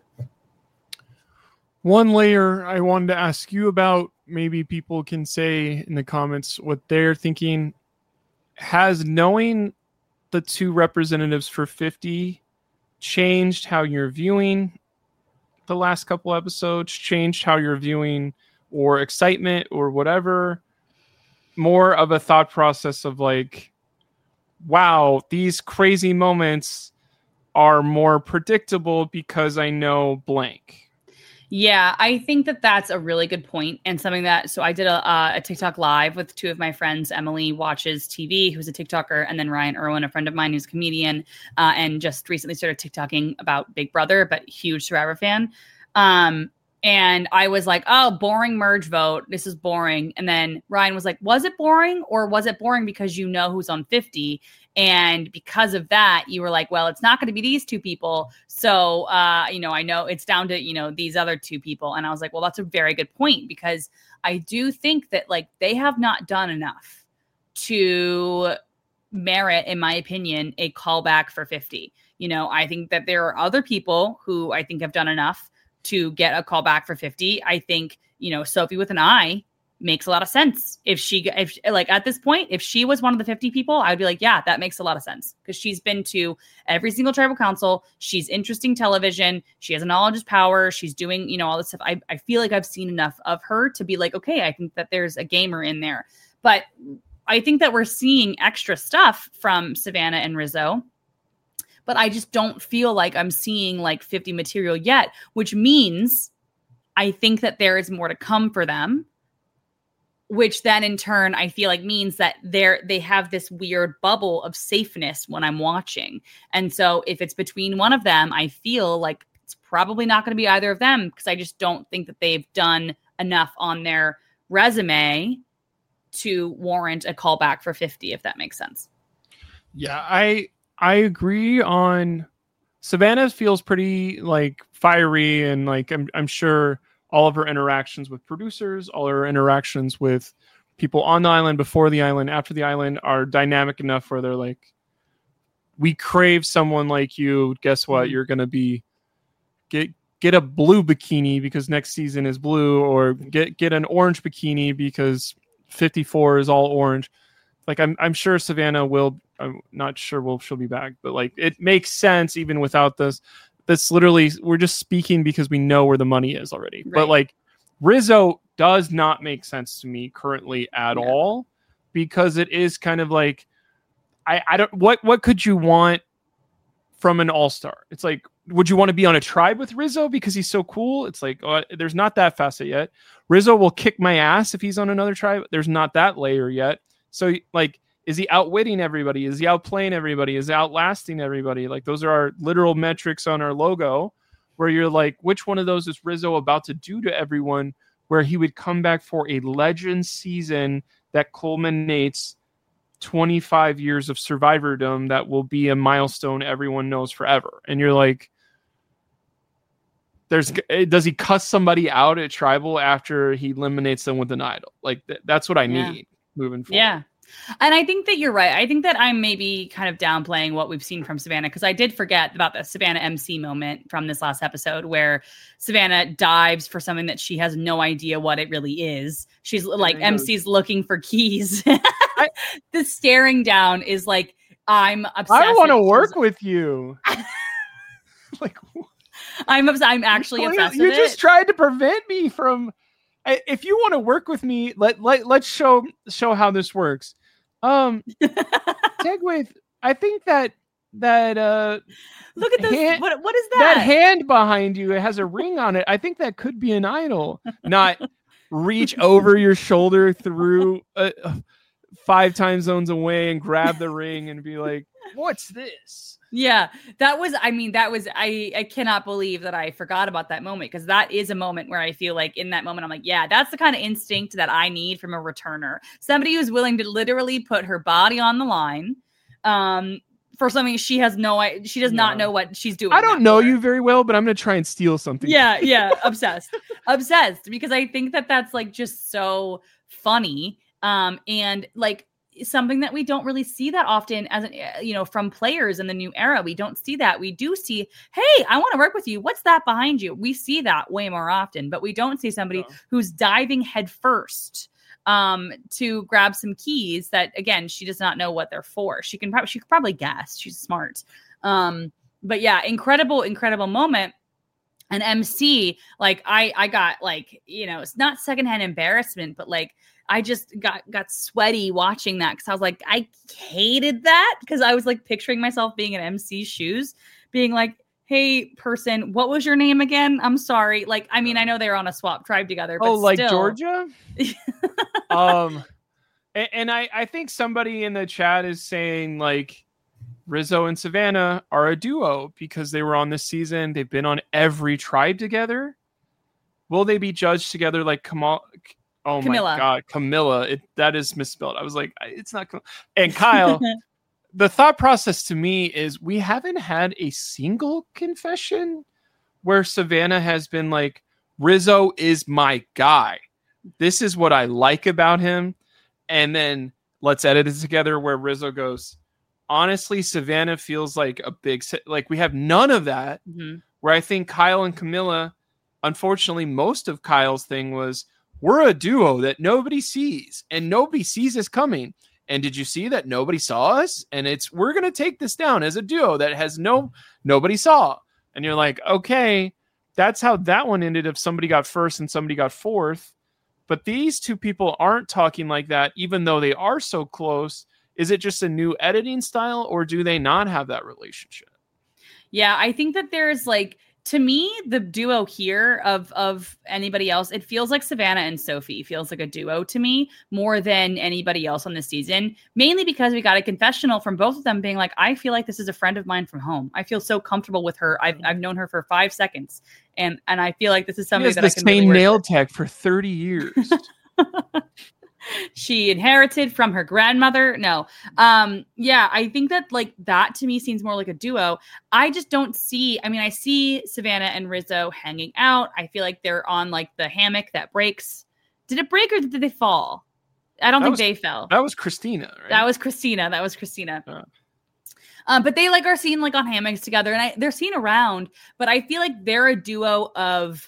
One layer I wanted to ask you about, maybe people can say in the comments what they're thinking. Has knowing the 2 representatives for 50 changed how you're viewing the last couple episodes, changed how you're viewing or excitement or whatever? More of a thought process of like, wow, these crazy moments are more predictable because I know blank. Yeah, I think that that's a really good point, and something that, so I did a TikTok live with 2 of my friends. Emily watches TV, who's a TikToker, and then Ryan Irwin, a friend of mine who's a comedian, and just recently started TikToking about Big Brother, but huge Survivor fan. And I was like, oh, boring merge vote. This is boring. And then Ryan was like, was it boring, or was it boring because you know who's on 50? And because of that, you were like, well, it's not going to be these 2 people. So, I know it's down to, these other 2 people. And I was like, well, that's a very good point, because I do think that like they have not done enough to merit, in my opinion, a callback for 50. I think that there are other people who I think have done enough to get a callback for 50. I think, Sophie with an I makes a lot of sense. If at this point, if she was one of the 50 people, I'd be like, yeah, that makes a lot of sense, because she's been to every single tribal council. She's interesting television. She has a knowledge is power. She's doing, all this stuff. I feel like I've seen enough of her to be like, okay, I think that there's a gamer in there. But I think that we're seeing extra stuff from Savannah and Rizzo, but I just don't feel like I'm seeing like 50 material yet, which means I think that there is more to come for them, which then in turn, I feel like means that they have this weird bubble of safeness when I'm watching. And so if it's between one of them, I feel like it's probably not going to be either of them, because I just don't think that they've done enough on their resume to warrant a callback for 50, if that makes sense. Yeah, I agree on Savannah. Feels pretty like fiery, and like I'm sure all of her interactions with producers, all her interactions with people on the island, before the island, after the island, are dynamic enough where they're like, we crave someone like you. Guess what? You're going to be get a blue bikini because next season is blue, or get an orange bikini because 54 is all orange. Like I'm sure Savannah will. I'm not sure she'll be back, but like it makes sense even without this. That's literally, we're just speaking because we know where the money is already. Right. But like Rizzo does not make sense to me currently at all, because it is kind of like, I don't, what could you want from an all-star? It's like, would you want to be on a tribe with Rizzo because he's so cool? It's like, there's not that facet yet. Rizzo will kick my ass if he's on another tribe. There's not that layer yet. So like, is he outwitting everybody? Is he outplaying everybody? Is he outlasting everybody? Like, those are our literal metrics on our logo, where you're like, which one of those is Rizzo about to do to everyone, where he would come back for a legend season that culminates 25 years of survivordom that will be a milestone everyone knows forever. And you're like, does he cuss somebody out at tribal after he eliminates them with an idol? Like, that's what I need moving forward. Yeah. And I think that you're right. I think that I'm maybe kind of downplaying what we've seen from Savannah, because I did forget about the Savannah MC moment from this last episode, where Savannah dives for something that she has no idea what it really is. She's like, MC's looking for keys. The staring down is like, I'm obsessed. I want to work with you. Like, I'm actually obsessed with it. You just tried to prevent me from. If you want to work with me, let's show how this works. Segue. I think that look at this. What is that? That hand behind you, it has a ring on it. I think that could be an idol. Not reach over your shoulder through 5 time zones away and grab the ring and be like, "What's this?" Yeah, I cannot believe that I forgot about that moment, because that is a moment where I feel like in that moment, I'm like, yeah, that's the kind of instinct that I need from a returner. Somebody who's willing to literally put her body on the line. for something she does not know what she's doing. I don't know you very well, but I'm going to try and steal something. Yeah. Obsessed because I think that that's like just so funny. And like something that we don't really see that often as from players in the new era. We don't see that. We do see, hey, I want to work with you. What's that behind you? We see that way more often, but we don't see somebody who's diving headfirst to grab some keys that, again, she does not know what they're for. She could probably guess. She's smart. But yeah, incredible moment. And MC, like I got like, it's not secondhand embarrassment, but like I just got sweaty watching that because I was like, I hated that because I was like picturing myself being in MC's shoes, being like, hey, person, what was your name again? I'm sorry. Like, I mean, I know they were on a swap tribe together, but like still. Georgia? And I think somebody in the chat is saying like Rizzo and Savannah are a duo because they were on this season. They've been on every tribe together. Will they be judged together like Camilla? My God, Camilla. That is misspelled. I was like, it's not. And Kyle, the thought process to me is we haven't had a single confession where Savannah has been like, Rizzo is my guy. This is what I like about him. And then let's edit it together where Rizzo goes, honestly, Savannah feels like a big, like we have none of that. Mm-hmm. Where I think Kyle and Camilla, unfortunately, most of Kyle's thing was, we're a duo that nobody sees and nobody sees us coming. And did you see that nobody saw us? And we're going to take this down as a duo that has nobody saw. And you're like, okay, that's how that one ended if somebody got first and somebody got fourth. But these two people aren't talking like that, even though they are so close. Is it just a new editing style or do they not have that relationship? Yeah, I think that there's like, to me, the duo here of anybody else, it feels like Savannah and Sophie feels like a duo to me more than anybody else on this season, mainly because we got a confessional from both of them being like, I feel like this is a friend of mine from home. I feel so comfortable with her. I've known her for 5 seconds. And I feel like this is somebody that I can really nail tech for 30 years. She inherited from her grandmother. No. Yeah, I think that like that to me seems more like a duo. I just don't see, I see Savannah and Rizzo hanging out. I feel like they're on like the hammock that breaks. Did it break or did they fall? I don't think they fell. That was Christina, right? That was Christina. But they like are seen like on hammocks together and they're seen around, but I feel like they're a duo of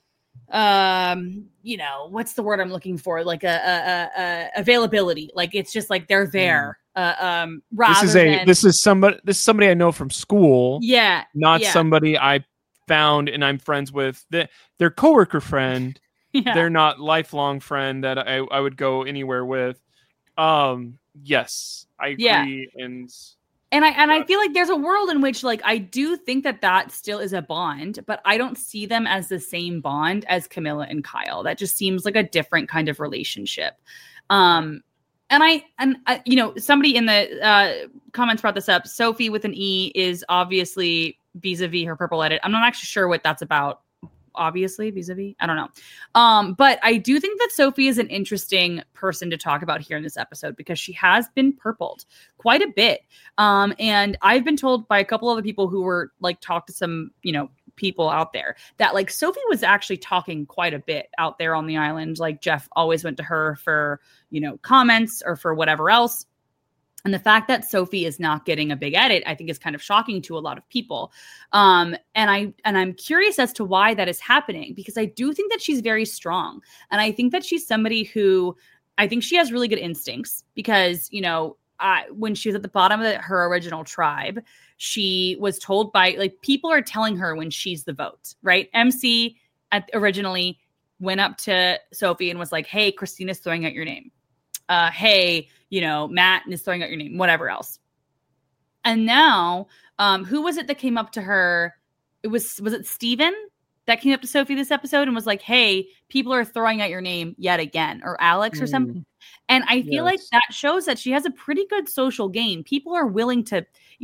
what's the word I'm looking for? Like a availability. Like it's just like they're there. This is somebody I know from school. Yeah. Not somebody I found and I'm friends with. Their coworker friend. Yeah. They're not lifelong friend that I would go anywhere with. Yes, I agree. Yeah. And I feel like there's a world in which, like, I do think that still is a bond, but I don't see them as the same bond as Camilla and Kyle. That just seems like a different kind of relationship. And somebody in the comments brought this up. Sophie with an E is obviously vis-a-vis her purple edit. I'm not actually sure what that's about. Obviously vis-a-vis, I don't know. But I do think that Sophie is an interesting person to talk about here in this episode because she has been purpled quite a bit. And I've been told by a couple other people who were like talk to some, people out there that like Sophie was actually talking quite a bit out there on the island. Like Jeff always went to her for, comments or for whatever else. And the fact that Sophie is not getting a big edit, I think is kind of shocking to a lot of people. And I'm curious as to why that is happening, because I do think that she's very strong. And I think that she's somebody who, I think she has really good instincts because, when she was at the bottom of her original tribe, she was told by like, people are telling her when she's the vote, right? MC originally went up to Sophie and was like, hey, Christina's throwing out your name. Hey, Matt is throwing out your name, whatever else. And now, who was it that came up to her? Was it Steven that came up to Sophie this episode and was like, hey, people are throwing out your name yet again, or Alex or something. And I feel like that shows that she has a pretty good social game. People are willing to,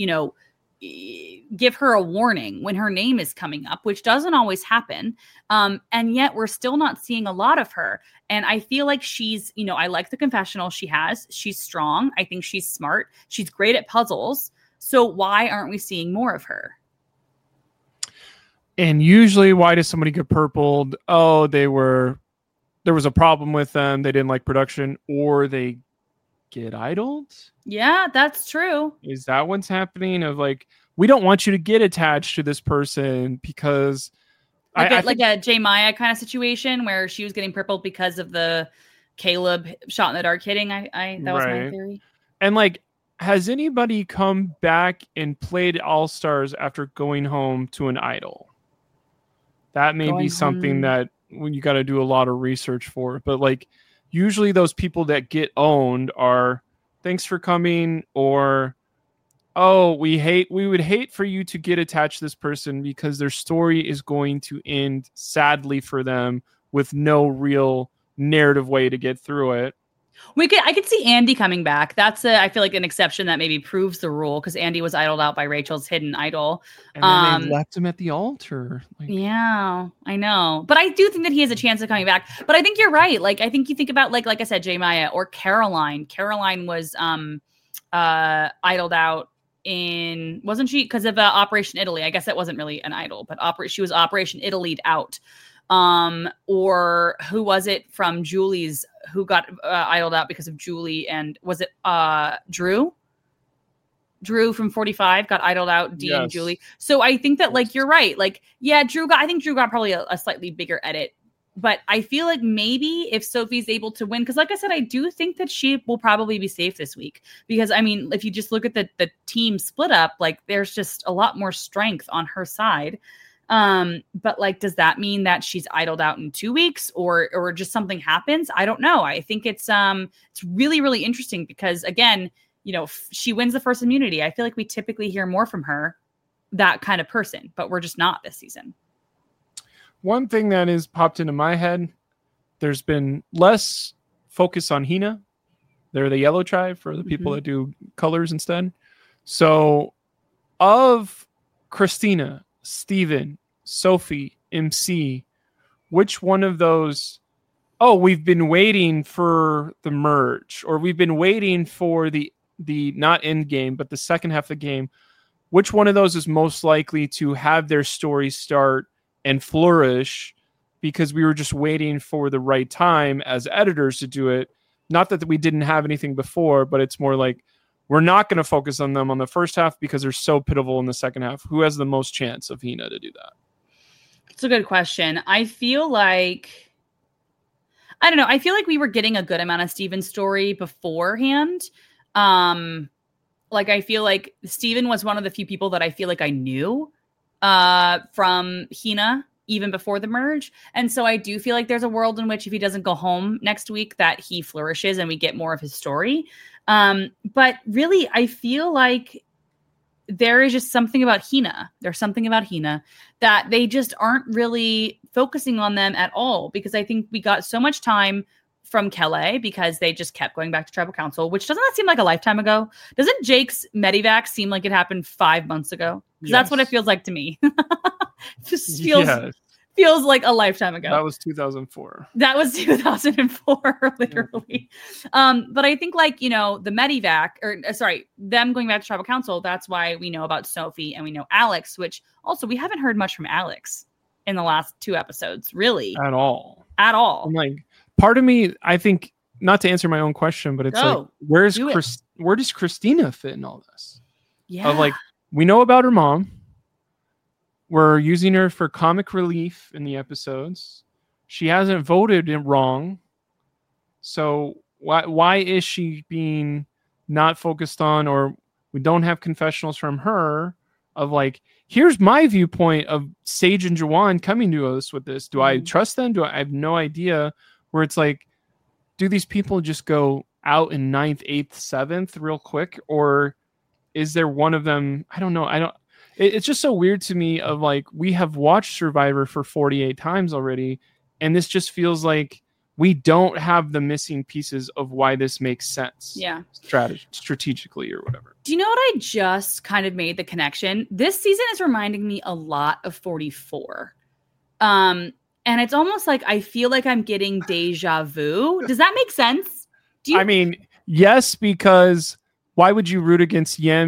give her a warning when her name is coming up, which doesn't always happen. And yet we're still not seeing a lot of her. And I feel like she's, I like the confessional she has. She's strong. I think she's smart. She's great at puzzles. So why aren't we seeing more of her? And usually, why does somebody get purpled? Oh, there was a problem with them. They didn't like production, or they get idled. Yeah, that's true. Is that what's happening? Of like, we don't want you to get attached to this person because like a J Maya kind of situation where she was getting purpled because of the Caleb shot in the dark hitting. That was my theory. And like, has anybody come back and played All-Stars after going home to an idol? That may be something that you got to do a lot of research for. But like, usually those people that get owned are thanks for coming, or oh, we would hate for you to get attached to this person because their story is going to end sadly for them with no real narrative way to get through it. I could see Andy coming back. That's I feel like an exception that maybe proves the rule, because Andy was idled out by Rachel's hidden idol. And then they left him at the altar. Yeah, I know. But I do think that he has a chance of coming back. But I think you're right. Like, I think you think about like I said, J Maya or Caroline. Caroline was idled out wasn't she? Because of Operation Italy. I guess that wasn't really an idol, but she was Operation Italy'd out. Or who was it from Julie's who got idled out because of Julie? And was it Drew from 45 got idled out, Dee and Julie. So I think that like you're right, like I think Drew got probably a slightly bigger edit, but I feel like maybe if Sophie's able to win, because like I said, I do think that she will probably be safe this week, because I mean, if you just look at the team split up, like there's just a lot more strength on her side. But like, does that mean that she's idled out in 2 weeks or just something happens? I don't know. I think it's really, really interesting because again, you know, she wins the first immunity. I feel like we typically hear more from her, that kind of person, but we're just not this season. One thing that has popped into my head, there's been less focus on Hina. They're the yellow tribe for the people that do colors instead. So of Christina, Steven, Sophie, MC, which one of those, we've been waiting for the merge, or we've been waiting for the not end game, but the second half of the game, which one of those is most likely to have their story start and flourish because we were just waiting for the right time as editors to do it? Not that we didn't have anything before, but it's more like, we're not going to focus on them on the first half because they're so pitiful in the second half. Who has the most chance of Hina to do that? It's a good question. I feel like, I don't know. I feel like we were getting a good amount of Steven's story beforehand. Like, I feel like Steven was one of the few people that I feel like I knew from Hina even before the merge. And so I do feel like there's a world in which if he doesn't go home next week that he flourishes and we get more of his story. But really, I feel like there is just something about Hina. There's something about Hina that they just aren't really focusing on them at all, because I think we got so much time from Kelly because they just kept going back to tribal council, which doesn't that seem like a lifetime ago? Doesn't Jake's Medivac seem like it happened 5 months ago? Because that's what it feels like to me. Just feels like a lifetime ago. That was 2004. That was 2004, literally. But I think like, you know, the Medivac, them going back to tribal council, that's why we know about Sophie and we know Alex, which also we haven't heard much from Alex in the last 2 episodes, really. At all. I'm like, part of me, I think, not to answer my own question, but it's like, where does Christina fit in all this? Yeah. Of like, we know about her mom. We're using her for comic relief in the episodes. She hasn't voted wrong. So why is she being not focused on, or we don't have confessionals from her of like, here's my viewpoint of Sage and Juwan coming to us with this. Do I trust them? I have no idea. Where it's like, do these people just go out in 9th, 8th, 7th real quick? Or is there one of them? I don't know. It's just so weird to me of like, we have watched Survivor for 48 times already. And this just feels like we don't have the missing pieces of why this makes sense. Yeah. Strategically or whatever. Do you know what I just kind of made the connection? This season is reminding me a lot of 44. And it's almost like I feel like I'm getting deja vu. Does that make sense? I mean, yes, because why would you root against Yem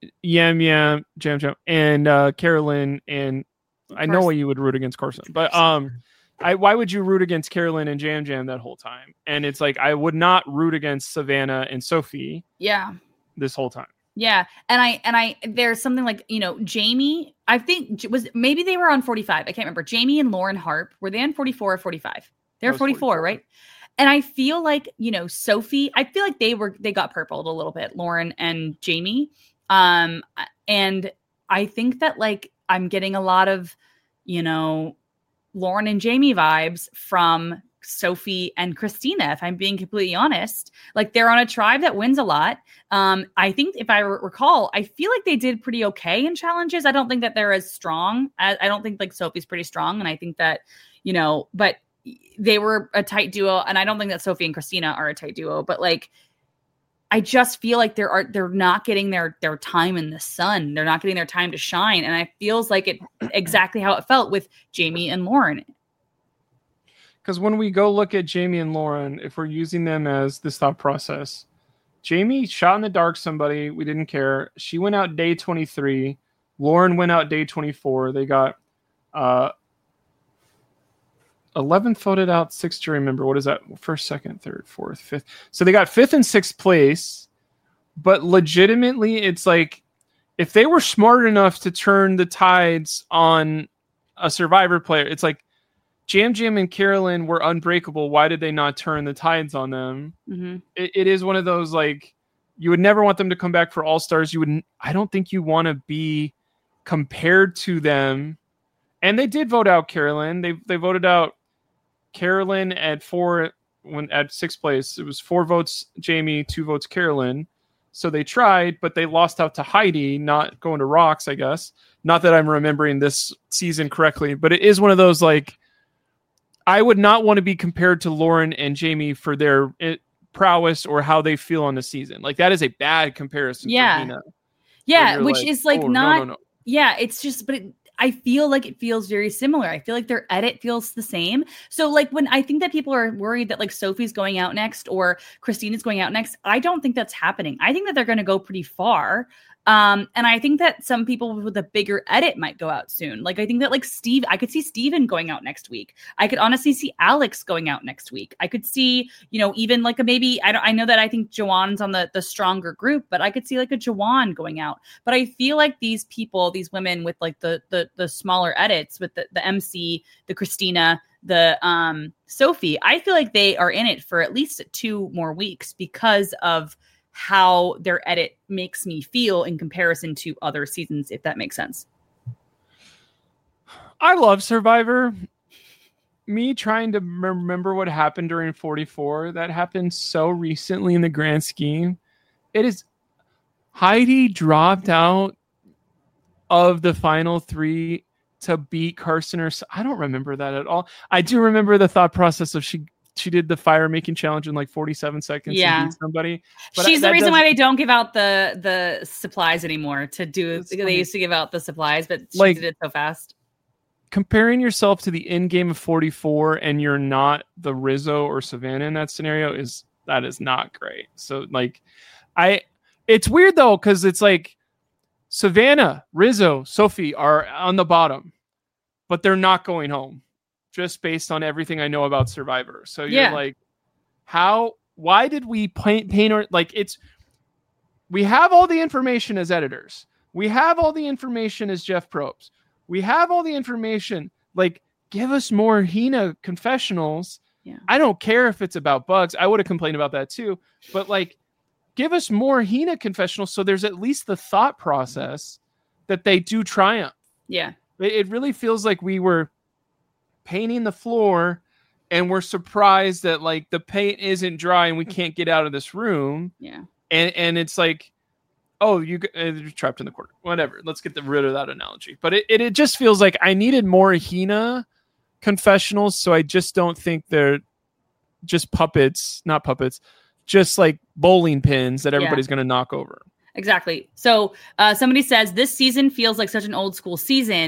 Yam Yam, Jam Jam, and Carolyn, and I know why you would root against Carson, but why would you root against Carolyn and Jam Jam that whole time? And it's like I would not root against Savannah and Sophie. Yeah. This whole time. Yeah, and I there's something like, you know, Jamie, I think maybe they were on 45. I can't remember. Jamie and Lauren Harp, were they on 44 or 45? They're 44, right? And I feel like, you know, Sophie, I feel like they got purpled a little bit, Lauren and Jamie. And I think that like I'm getting a lot of, you know, Lauren and Jamie vibes from Sophie and Christina, if I'm being completely honest. Like they're on a tribe that wins a lot. I think if I recall, I feel like they did pretty okay in challenges. I don't think that they're as strong. I don't think like Sophie's pretty strong. And I think that, you know, but they were a tight duo. And I don't think that Sophie and Christina are a tight duo, but like, I just feel like they're not getting their time in the sun. They're not getting their time to shine. And it feels like it exactly how it felt with Jamie and Lauren. Because when we go look at Jamie and Lauren, if we're using them as this thought process, Jamie shot in the dark somebody. We didn't care. She went out day 23. Lauren went out day 24. They got 11th voted out, 6th jury member. What is that? First, second, third, fourth, fifth. So they got 5th and 6th place. But legitimately, it's like if they were smart enough to turn the tides on a Survivor player, it's like Jam Jam and Carolyn were unbreakable. Why did they not turn the tides on them? Mm-hmm. It is one of those, like, you would never want them to come back for All-Stars. I don't think you want to be compared to them. And they did vote out Carolyn. They voted out Carolyn at 6th place. It was 4 votes Jamie, 2 votes Carolyn. So they tried, but they lost out to Heidi, not going to Rocks, I guess. Not that I'm remembering this season correctly, but it is one of those, like, I would not want to be compared to Lauren and Jamie for their prowess or how they feel on the season. Like, that is a bad comparison. Yeah. For Hina, yeah. Which is like not, no. Yeah, it's just, but I feel like it feels very similar. I feel like their edit feels the same. So like when I think that people are worried that like Sophie's going out next or Christina's going out next, I don't think that's happening. I think that they're going to go pretty far. And I think that some people with a bigger edit might go out soon. Like, I think that like I could see Steven going out next week. I could honestly see Alex going out next week. I could see, you know, even like I know that I think Joanne's on the stronger group, but I could see like a Joanne going out. But I feel like these people, these women with like the smaller edits with the MC, the Christina, the Sophie, I feel like they are in it for at least 2 more weeks because of how their edit makes me feel in comparison to other seasons, if that makes sense. I love Survivor. Me trying to remember what happened during 44, that happened so recently in the grand scheme. It is Heidi dropped out of the final 3 to beat Carson I don't remember that at all. I do remember the thought process of she did the fire making challenge in like 47 seconds to beat somebody. But she's the reason why they don't give out the supplies anymore to do. They used to give out the supplies, but she did it so fast. Comparing yourself to the end game of 44 and you're not the Rizzo or Savannah in that scenario is not great. So like it's weird though, because it's like Savannah, Rizzo, Sophie are on the bottom, but they're not going home. Just based on everything I know about Survivor. So you're like, why did we paint our, like, we have all the information as editors. We have all the information as Jeff Probst. We have all the information, like, give us more Hina confessionals. Yeah. I don't care if it's about bugs. I would have complained about that too, but like, give us more Hina confessionals. So there's at least the thought process that they do triumph. Yeah. It really feels like we were painting the floor and we're surprised that like the paint isn't dry and we can't get out of this room. Yeah. And it's like, oh, you're trapped in the corner. Whatever. Let's get rid of that analogy. But it just feels like I needed more Hina confessionals. So I just don't think they're just not puppets, just like bowling pins that everybody's going to knock over. Exactly. So somebody says this season feels like such an old school season.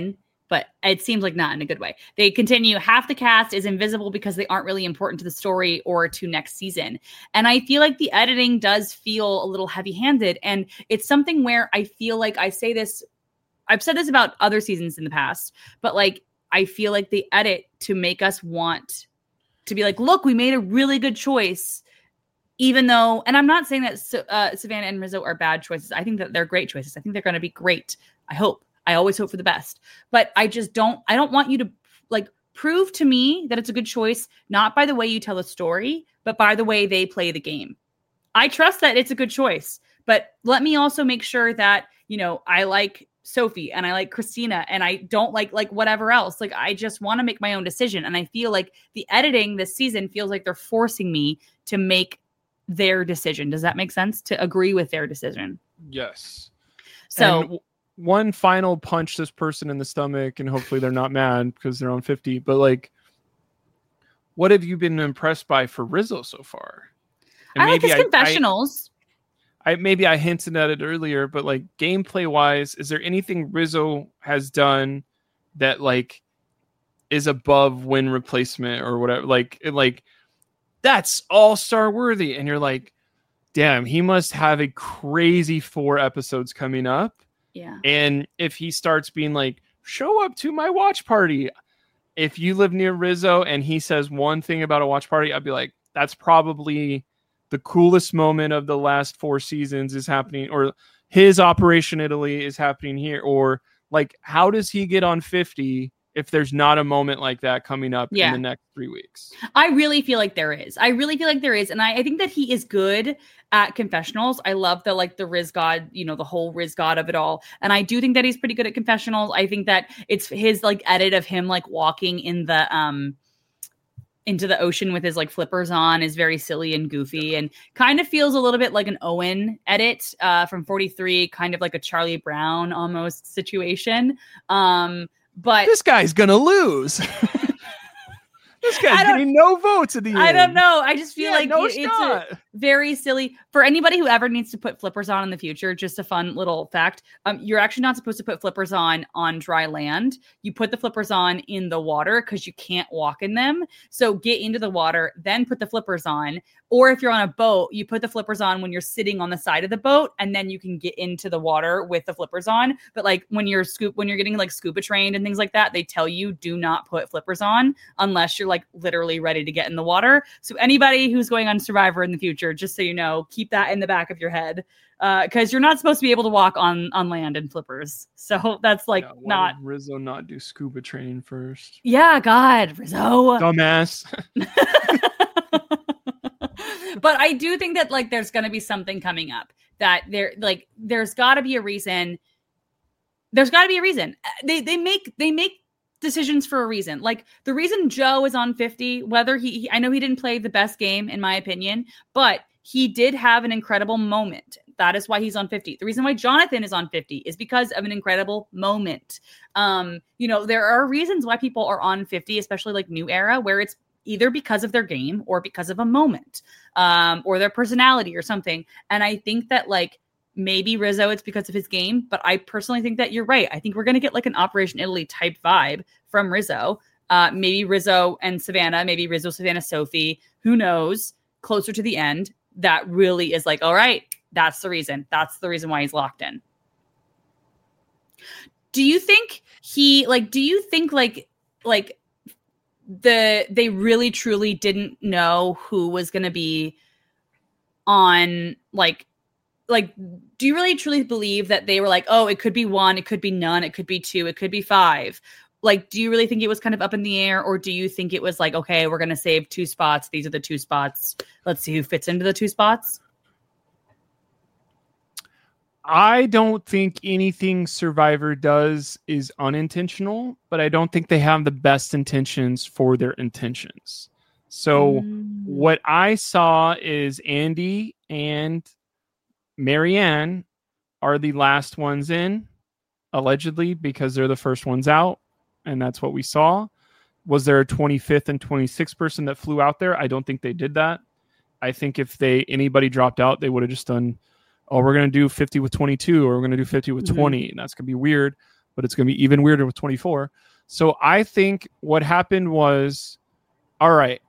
but it seems like not in a good way. They continue, half the cast is invisible because they aren't really important to the story or to next season. And I feel like the editing does feel a little heavy-handed. And it's something where I feel like I've said this about other seasons in the past, but like, I feel like they edit to make us want to be like, look, we made a really good choice. Even though, and I'm not saying that Savannah and Rizzo are bad choices. I think that they're great choices. I think they're going to be great. I hope. I always hope for the best. But I don't want you to like prove to me that it's a good choice, not by the way you tell the story, but by the way they play the game. I trust that it's a good choice, but let me also make sure that, you know, I like Sophie and I like Christina and I don't like whatever else. Like, I just want to make my own decision. And I feel like the editing this season feels like they're forcing me to make their decision. Does that make sense? To agree with their decision? Yes. So and one final punch this person in the stomach, and hopefully they're not mad because they're on 50. But like, what have you been impressed by for Rizzo so far? And I like his confessionals. I hinted at it earlier, but like gameplay wise, is there anything Rizzo has done that like is above win replacement or whatever? Like that's all-star worthy. And you're like, damn, he must have a crazy 4 episodes coming up. Yeah. And if he starts being like, show up to my watch party. If you live near Rizzo and he says one thing about a watch party, I'd be like, that's probably the coolest moment of the last 4 seasons is happening, or his Operation Italy is happening here. Or like, how does he get on 50 if there's not a moment like that coming up in the next 3 weeks? I really feel like there is. And I think that he is good at confessionals. I love the Riz God, you know, the whole Riz God of it all. And I do think that he's pretty good at confessionals. I think that it's his like edit of him like walking in the into the ocean with his like flippers on is very silly and goofy and kind of feels a little bit like an Owen edit from 43, kind of like a Charlie Brown almost situation. But this guy's gonna lose. This guy's getting no votes at the end. I don't know. I just feel like it's very silly. For anybody who ever needs to put flippers on in the future, just a fun little fact. You're actually not supposed to put flippers on dry land. You put the flippers on in the water because you can't walk in them. So get into the water, then put the flippers on. Or if you're on a boat, you put the flippers on when you're sitting on the side of the boat, and then you can get into the water with the flippers on. But like when you're getting like scuba trained and things like that, they tell you do not put flippers on unless you're like literally ready to get in the water. So anybody who's going on Survivor in the future, just so you know, keep that in the back of your head, because you're not supposed to be able to walk on land in flippers. So that's like not Rizzo not do scuba training first. Yeah, God, Rizzo, dumbass. But I do think that like there's going to be something coming up that there's got to be a reason. There's got to be a reason. They make decisions for a reason. Like the reason Joe is on 50, whether I know he didn't play the best game in my opinion, but he did have an incredible moment. That is why he's on 50. The reason why Jonathan is on 50 is because of an incredible moment. You know, there are reasons why people are on 50, especially like New Era, where it's either because of their game or because of a moment, or their personality or something. And I think that like maybe Rizzo, it's because of his game, but I personally think that you're right. I think we're going to get like an Operation Italy type vibe from Rizzo. Maybe Rizzo and Savannah, maybe Rizzo, Savannah, Sophie, who knows, closer to the end. That really is like, all right, that's the reason. That's the reason why he's locked in. Do you think they really truly didn't know who was going to be on like do you really truly believe that they were like, oh, it could be 1, it could be none, it could be 2, it could be 5? Like, do you really think it was kind of up in the air, or do you think it was like, okay, we're going to save 2 spots. These are the 2 spots. Let's see who fits into the 2 spots. I don't think anything Survivor does is unintentional, but I don't think they have the best intentions for their intentions. So what I saw is Andy and Marianne are the last ones in, allegedly, because they're the first ones out. And that's what we saw. Was there a 25th and 26th person that flew out there? I don't think they did that. I think if anybody dropped out, they would have just done, oh, we're going to do 50 with 22, or we're going to do 50 with 20. And that's going to be weird. but it's going to be even weirder with 24. So I think what happened was, all right,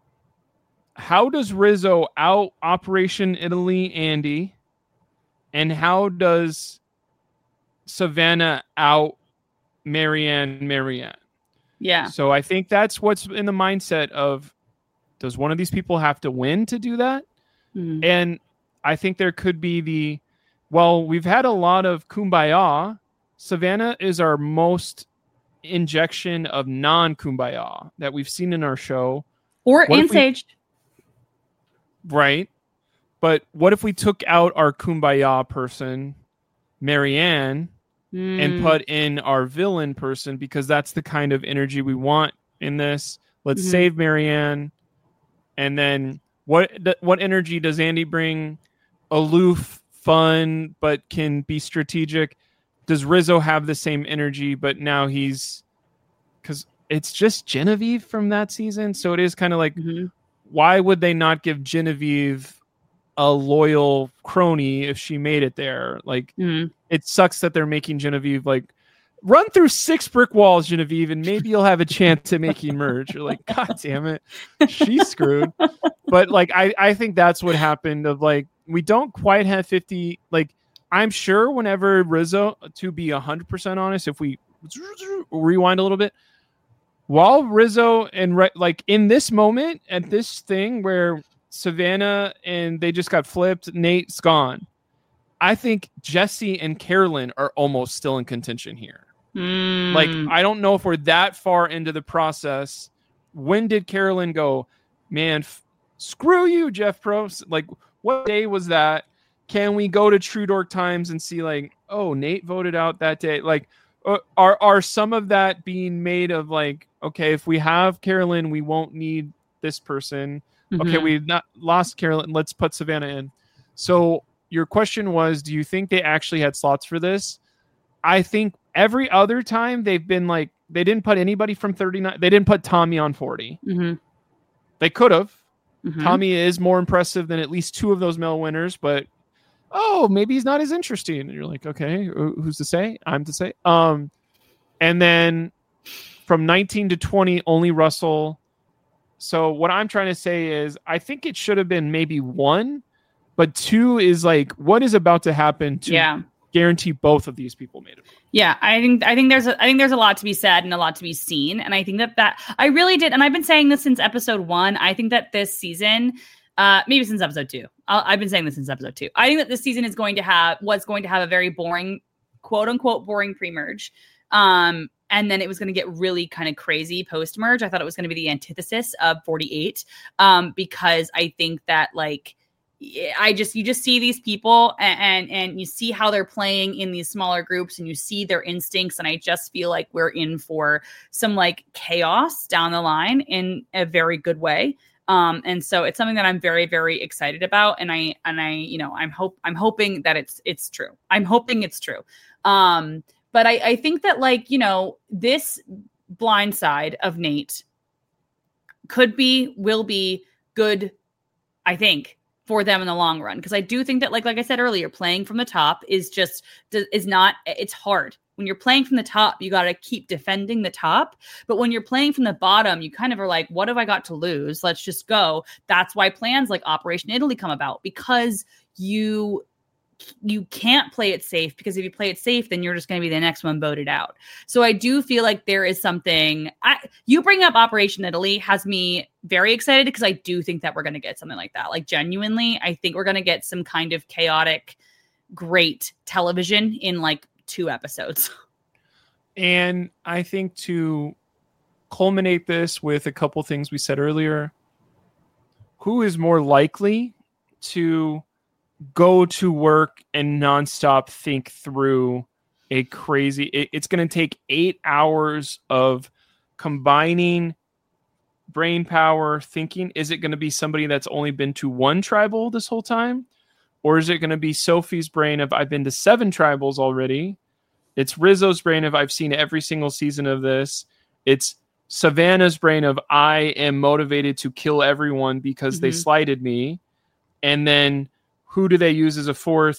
how does Rizzo out Operation Italy Andy? And how does Savannah out Marianne? Yeah. So I think that's what's in the mindset of, does one of these people have to win to do that? Mm-hmm. And I think there could be we've had a lot of kumbaya. Savannah is our most injection of non-kumbaya that we've seen in our show. And Sage. Right. But what if we took out our kumbaya person, Marianne, and put in our villain person, because that's the kind of energy we want in this. Let's save Marianne. And then what energy does Andy bring? Aloof, fun, but can be strategic. Does Rizzo have the same energy, but now because it's just Genevieve from that season. So it is kind of like, why would they not give Genevieve a loyal crony if she made it there? Like, it sucks that they're making Genevieve like, run through 6 brick walls, Genevieve, and maybe you'll have a chance at making merge. You're like, God damn it, she's screwed. But like, I think that's what happened. Of like, we don't quite have 50. Like, I'm sure whenever Rizzo, to be 100% honest, if we rewind a little bit, while Rizzo and like in this moment at this thing where Savannah and they just got flipped, Nate's gone, I think Jesse and Carolyn are almost still in contention here. Like, I don't know if we're that far into the process. When did Carolyn go, man, screw you, Jeff Probst? Like, what day was that? Can we go to True Dork Times and see like, oh, Nate voted out that day? Like, are some of that being made of like, okay, if we have Carolyn, we won't need this person. Okay, we've not lost Carolyn. Let's put Savannah in. So your question was, do you think they actually had slots for this? I think every other time they've been like, they didn't put anybody from 39. They didn't put Tommy on 40. They could have. Tommy is more impressive than at least 2 of those male winners, but maybe he's not as interesting. And you're like, okay, who's to say? I'm to say. And then from 19 to 20, only Russell. So what I'm trying to say is, I think it should have been maybe 1, but 2 is like, what is about to happen to guarantee both of these people made it? Yeah, I think there's a lot to be said and a lot to be seen, and I think that I really did, and I've been saying this since episode 1. I think that this season, maybe since episode 2, I've been saying this since episode 2. I think that this season was going to have a very boring, quote unquote, boring pre-merge. And then it was going to get really kind of crazy post-merge. I thought it was going to be the antithesis of 48, because I think that like, you just see these people and you see how they're playing in these smaller groups and you see their instincts. And I just feel like we're in for some like chaos down the line in a very good way. And so it's something that I'm very, very excited about. And I'm hoping that it's true. I'm hoping it's true. But I think that like, this blind side of Nate will be good, I think, for them in the long run. Because I do think that, like I said earlier, playing from the top it's hard. When you're playing from the top, you got to keep defending the top. But when you're playing from the bottom, you kind of are like, what have I got to lose? Let's just go. That's why plans like Operation Italy come about, because you can't play it safe, because if you play it safe, then you're just going to be the next one voted out. So I do feel like there is something. You bring up Operation Italy has me very excited, because I do think that we're going to get something like that. Like, genuinely, I think we're going to get some kind of chaotic, great television in like 2 episodes. And I think to culminate this with a couple things we said earlier, who is more likely to go to work and nonstop think through a crazy, it's going to take 8 hours of combining brain power thinking. Is it going to be somebody that's only been to 1 tribal this whole time? Or is it going to be Sophie's brain of, I've been to 7 tribals already? It's Rizzo's brain of, I've seen every single season of this. It's Savannah's brain of, I am motivated to kill everyone because they slighted me. And then who do they use as a 4th?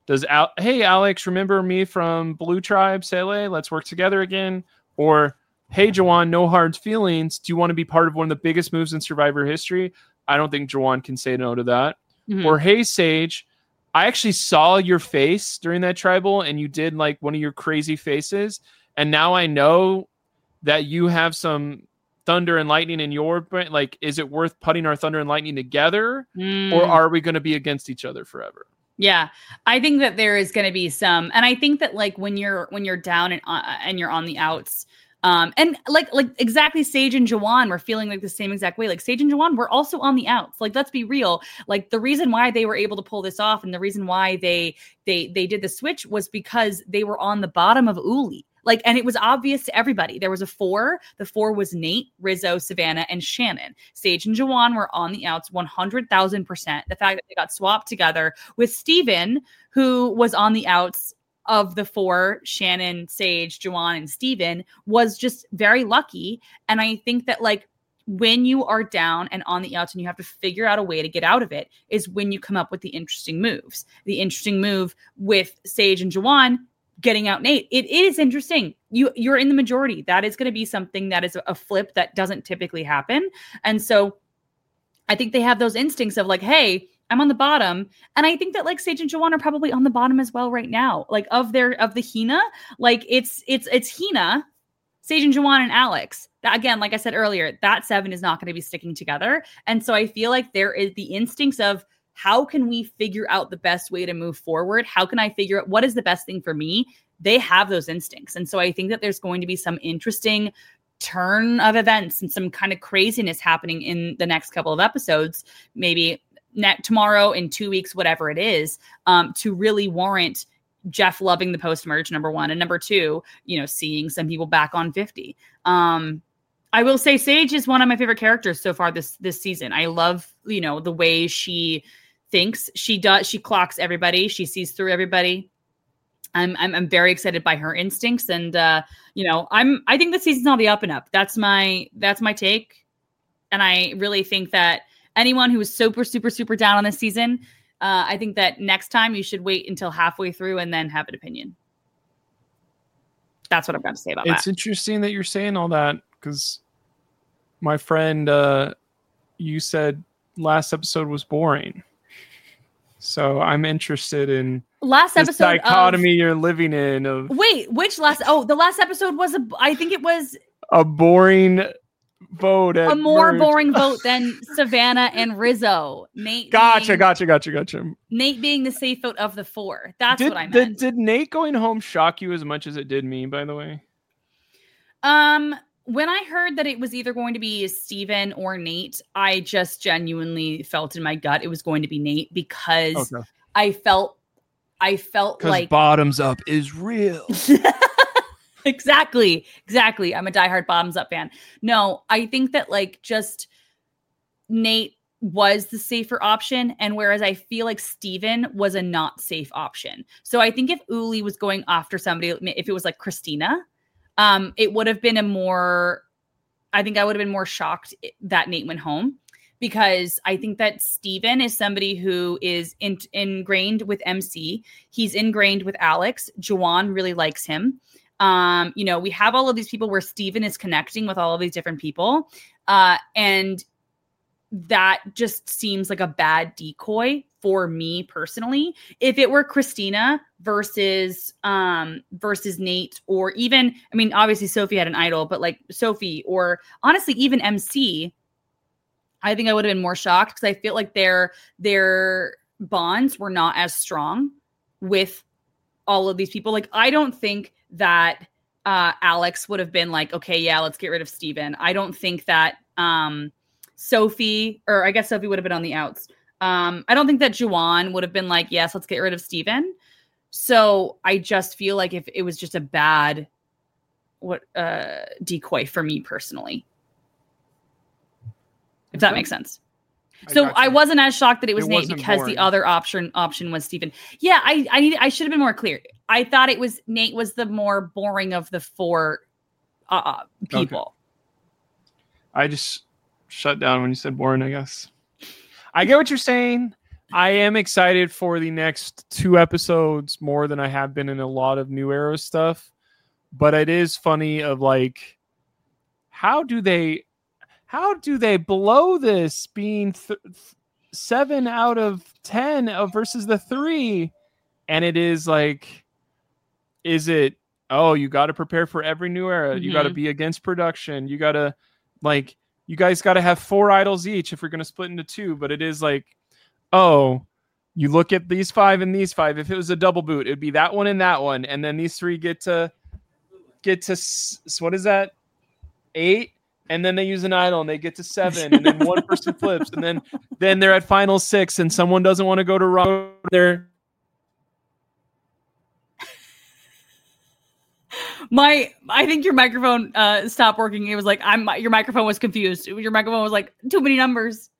Hey, Alex, remember me from Blue Tribe, Sele? Let's work together again. Or, hey, Jawan, no hard feelings. Do you want to be part of one of the biggest moves in Survivor history? I don't think Jawan can say no to that. Mm-hmm. Or, hey, Sage, I actually saw your face during that tribal and you did like one of your crazy faces. And now I know that you have some thunder and lightning in your brain. Like, is it worth putting our thunder and lightning together? Or are we going to be against each other forever? Yeah, I think that there is going to be some, and I think that like when you're down and you're on the outs, and like exactly Sage and Jawan were feeling like the same exact way. Like Sage and Jawan were also on the outs. Like, let's be real. Like, the reason why they were able to pull this off and the reason why they did the switch was because they were on the bottom of Uli. Like, and it was obvious to everybody. There was a 4. The 4 was Nate, Rizzo, Savannah, and Shannon. Sage and Jawan were on the outs 100,000%. The fact that they got swapped together with Steven, who was on the outs of the 4, Shannon, Sage, Jawan, and Steven, was just very lucky. And I think that, like, when you are down and on the outs and you have to figure out a way to get out of it is when you come up with the interesting moves. The interesting move with Sage and Jawan getting out Nate. It is interesting. You're in the majority. That is going to be something that is a flip that doesn't typically happen. And so I think they have those instincts of like, hey, I'm on the bottom. And I think that like Sage and Jawan are probably on the bottom as well right now. Like of the Hina, like it's Hina, Sage and Jawan and Alex. That, again, like I said earlier, that 7 is not going to be sticking together. And so I feel like there is the instincts of, how can we figure out the best way to move forward? How can I figure out what is the best thing for me? They have those instincts. And so I think that there's going to be some interesting turn of events and some kind of craziness happening in the next couple of episodes, maybe tomorrow, in 2 weeks, whatever it is, to really warrant Jeff loving the post-merge, number 1. And number 2, seeing some people back on 50. I will say Sage is one of my favorite characters so far this season. I love, the way she thinks. She clocks everybody. She sees through everybody. I'm very excited by her instincts. And, I think the season's on the up and up. That's my take. And I really think that anyone who is super, super, super down on this season, I think that next time you should wait until halfway through and then have an opinion. That's what I've got to say about that. It's interesting that you're saying all that, because my friend, you said last episode was boring. So I'm interested in last this episode dichotomy you're living in. Wait, which last? Oh, the last episode was I think it was a boring vote. A more boring vote than Savannah and Rizzo. Nate. Gotcha. Nate being the safe vote of the 4. That's what I meant. Did Nate going home shock you as much as it did me, by the way? When I heard that it was either going to be Steven or Nate, I just genuinely felt in my gut it was going to be Nate, because I felt like bottoms up is real. Exactly. I'm a diehard bottoms up fan. No, I think that like just Nate was the safer option, and whereas I feel like Steven was a not safe option. So I think if Uli was going after somebody, if it was like Christina, it would have been I think I would have been more shocked that Nate went home, because I think that Steven is somebody who is ingrained with MC. He's ingrained with Alex. Jawan really likes him. We have all of these people where Steven is connecting with all of these different people. And that just seems like a bad decoy for me personally. If it were Christina versus Nate, or even, obviously Sophie had an idol, but like Sophie, or honestly, even MC, I think I would have been more shocked, because I feel like their bonds were not as strong with all of these people. Like, I don't think that Alex would have been like, okay, yeah, let's get rid of Steven. I don't think that Sophie, or I guess Sophie would have been on the outs. I don't think that Jawan would have been like, yes, let's get rid of Steven. So I just feel like if it was just a bad decoy for me personally, if that makes sense. So I wasn't as shocked that it was Nate, because boring. The other option was Steven. Yeah, I should have been more clear. I thought it was Nate was the more boring of the 4 people. Okay. I just shut down when you said boring, I guess. I get what you're saying. I am excited for the next 2 episodes more than I have been in a lot of New Era stuff. But it is funny of like, how do they blow this being 7 out of 10 versus the 3? And it is like, is it, oh, you got to prepare for every New Era. Mm-hmm. You got to be against production. You got to, like, you guys got to have 4 idols each if we're going to split into 2. But it is like, oh, you look at these 5 and these 5. If it was a double boot, it'd be that one and that one. And then these 3 get to what is that? 8. And then they use an idol and they get to 7. And then one person flips. And then they're at final 6 and someone doesn't want to go to Raw. I think your microphone stopped working. It was like your microphone was confused. Your microphone was like too many numbers.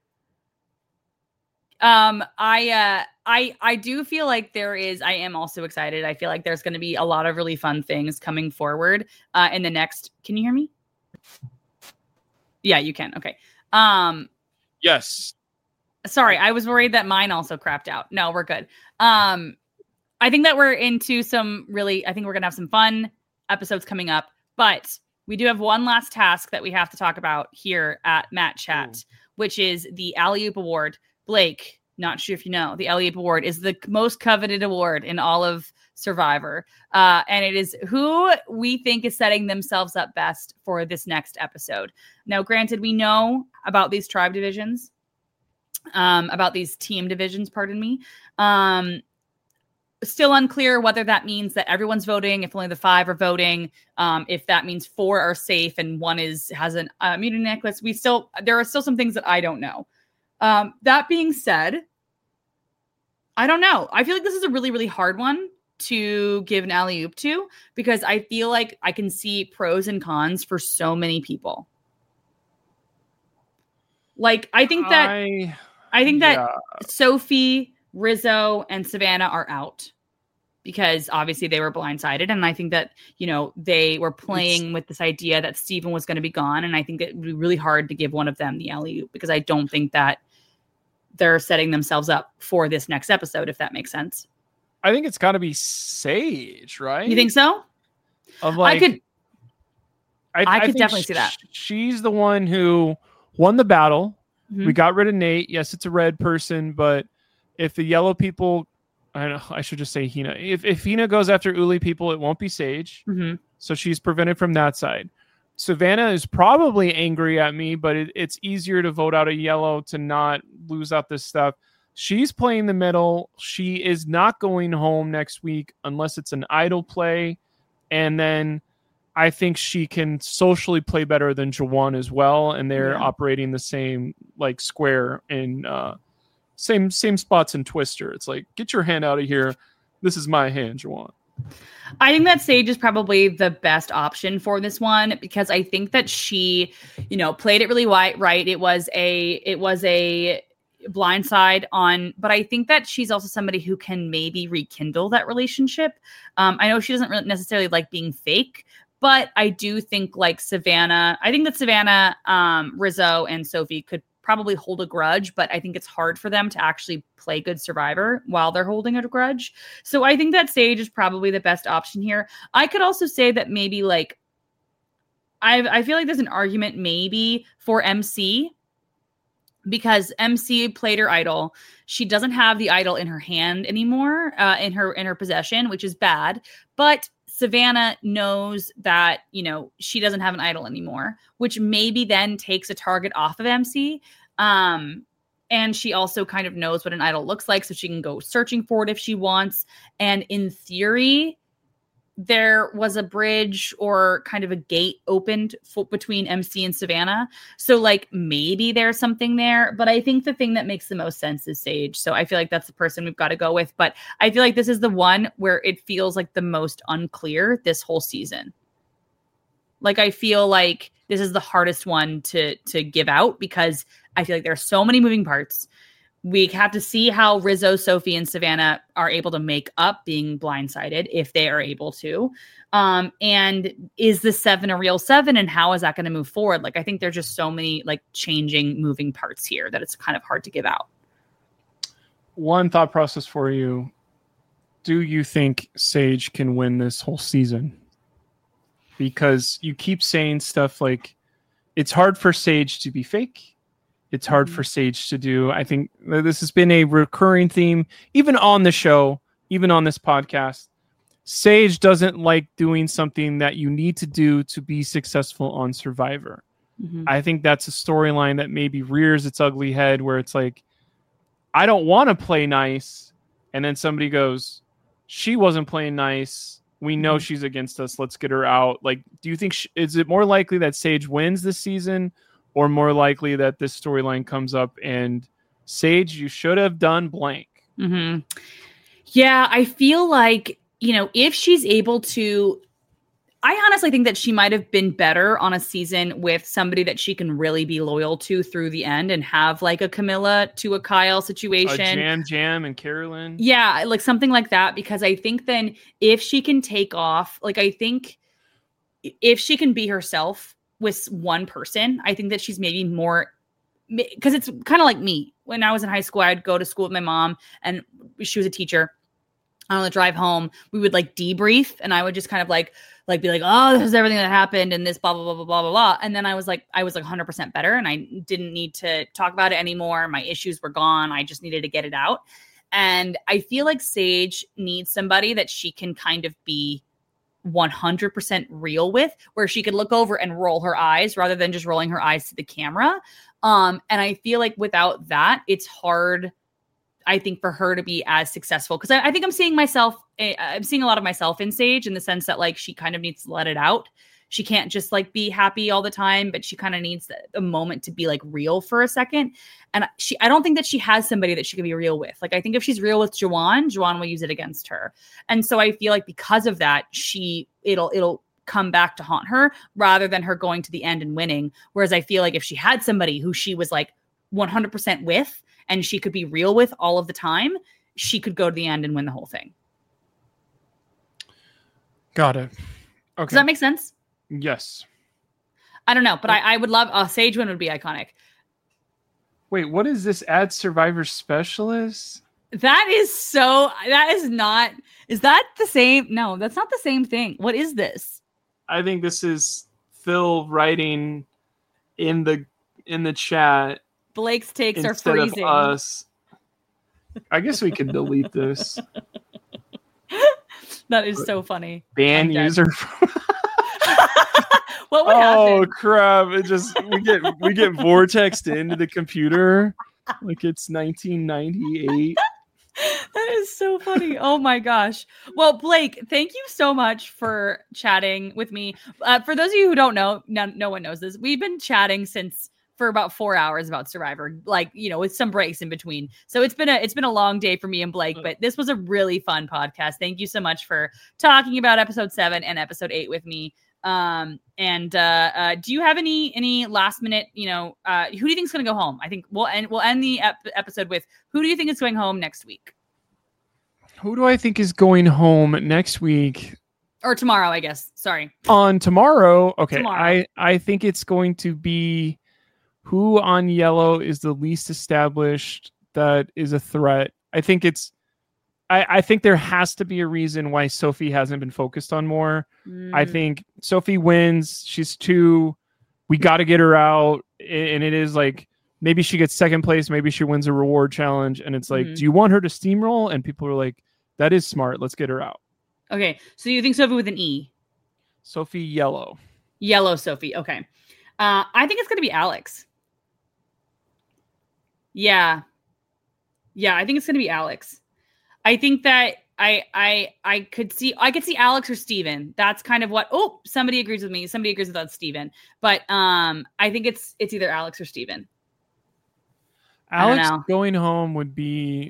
I do feel like I am also excited. I feel like there's going to be a lot of really fun things coming forward in the next. Can you hear me? Yeah, you can. Okay. Yes. Sorry, I was worried that mine also crapped out. No, we're good. I think that we're into I think we're going to have some fun episodes coming up, but we do have one last task that we have to talk about here at Matt Chat, which is the Alley-Oop Award. Blake, not sure if you know, the Alley-Oop Award is the most coveted award in all of Survivor. And it is who we think is setting themselves up best for this next episode. Now, granted, we know about these tribe divisions, about these team divisions, pardon me. Still unclear whether that means that everyone's voting, if only the 5 are voting, if that means 4 are safe and 1 has an immunity necklace. There are still some things that I don't know. That being said, I don't know. I feel like this is a really, really hard one to give an alley-oop to, because I feel like I can see pros and cons for so many people. Like, I think that Sophie, Rizzo, and Savannah are out because obviously they were blindsided. And I think that, they were playing with this idea that Steven was going to be gone. And I think it would be really hard to give one of them the alley-oop because I don't think that they're setting themselves up for this next episode, if that makes sense. I think it's got to be Sage, right? You think so? I could definitely see that. She's the one who won the battle. Mm-hmm. We got rid of Nate. Yes, it's a red person, but if the yellow people, I should just say Hina. If Hina goes after Uli people, it won't be Sage. Mm-hmm. So she's prevented from that side. Savannah is probably angry at me, but it's easier to vote out a yellow to not lose out this stuff. She's playing the middle. She is not going home next week unless it's an idol play. And then I think she can socially play better than Jawan as well. And they're operating the same like square in same spots in Twister. It's like, get your hand out of here. This is my hand, Jawan. I think that Sage is probably the best option for this one because I think that she, played it really right. It was a blindside on, but I think that she's also somebody who can maybe rekindle that relationship. I know she doesn't really necessarily like being fake, but I do think like Savannah, Rizzo, and Sophie could probably hold a grudge, but I think it's hard for them to actually play good Survivor while they're holding a grudge. So I think that Sage is probably the best option here. I could also say that maybe like, I feel like there's an argument maybe for MC because MC played her idol. She doesn't have the idol in her hand anymore, in her possession, which is bad. But Savannah knows that, she doesn't have an idol anymore, which maybe then takes a target off of MC. And she also kind of knows what an idol looks like, so she can go searching for it if she wants. And in theory, there was a bridge or kind of a gate opened between MC and Savannah. So like maybe there's something there, but I think the thing that makes the most sense is Sage. So I feel like that's the person we've got to go with, but I feel like this is the one where it feels like the most unclear this whole season. Like, I feel like this is the hardest one to give out because I feel like there are so many moving parts. We have to see how Rizzo, Sophie, and Savannah are able to make up being blindsided if they are able to. And is the 7 a real 7? And how is that going to move forward? Like, I think there's just so many like changing moving parts here that it's kind of hard to give out. one thought process for you. Do you think Sage can win this whole season? Because you keep saying stuff like it's hard for Sage to be fake. It's hard for Sage to do. I think this has been a recurring theme, even on the show, even on this podcast. Sage doesn't like doing something that you need to do to be successful on Survivor. I think that's a storyline that maybe rears its ugly head where it's like, I don't want to play nice. And then somebody goes, she wasn't playing nice. We know she's against us. Let's get her out. Like, do you think, is it more likely that Sage wins this season or more likely that this storyline comes up and Sage, you should have done blank? Yeah, I feel like, if she's able to, I honestly think that she might have been better on a season with somebody that she can really be loyal to through the end and have like a Camilla to a Kyle situation. Jam and Carolyn. Yeah, like something like that. Because I think then if she can take off, like I think if she can be herself with one person, I think that she's maybe more, because it's kind of like me. When I was in high school, I'd go to school with my mom and she was a teacher. On the drive home, we would like debrief and I would just kind of like be like, oh, this is everything that happened and this blah, blah, blah, blah, blah, blah, blah. And then I was like 100% better and I didn't need to talk about it anymore. My issues were gone. I just needed to get it out. And I feel like Sage needs somebody that she can kind of be 100% real with, where she could look over and roll her eyes rather than just rolling her eyes to the camera. And I feel like without that, it's hard, I think, for her to be as successful. Because I think I'm seeing a lot of myself in Sage in the sense that like she kind of needs to let it out. She can't just like be happy all the time, but she kind of needs a moment to be like real for a second. And I don't think that she has somebody that she can be real with. Like I think if she's real with Juwan will use it against her. And so I feel like because of that, it'll come back to haunt her rather than her going to the end and winning. Whereas I feel like if she had somebody who she was like 100% with, and she could be real with all of the time, she could go to the end and win the whole thing. Got it. Okay. Does that make sense? Yes. I don't know, but I would love a Sage win would be iconic. Wait, what is this? Add Survivor Specialist? Is that the same? No, that's not the same thing. What is this? I think this is Phil writing in the chat. Blake's takes are instead freezing. Of us. I guess we can delete this. That is so funny. Ban user. What would happen? Oh crap! We get vortexed into the computer like it's 1998. That is so funny. Oh my gosh. Well, Blake, thank you so much for chatting with me. For those of you who don't know, no one knows this. We've been chatting for about 4 hours about Survivor, like, with some breaks in between. So it's been a long day for me and Blake, but this was a really fun podcast. Thank you so much for talking about episode 7 and episode 8 with me. Do you have any last minute, who do you think is going to go home? I think we'll end the episode with who do you think is going home next week? Who do I think is going home next week? Or tomorrow, I guess. Sorry. On tomorrow. Okay. Tomorrow. I think it's going to be who on Yellow is the least established that is a threat. I think I think there has to be a reason why Sophie hasn't been focused on more. I think Sophie wins. She's 2. We got to get her out. And it is like, maybe she gets second place. Maybe she wins a reward challenge. And it's like, do you want her to steamroll? And people are like, that is smart. Let's get her out. Okay. So you think Sophie with an E? Sophie Yellow. Yellow Sophie. Okay. I think it's going to be Alex. Yeah. I think it's going to be Alex. I think that I could see Alex or Steven. That's kind of what, somebody agrees with me. Somebody agrees with that Steven. But I think it's either Alex or Steven. Alex going home would be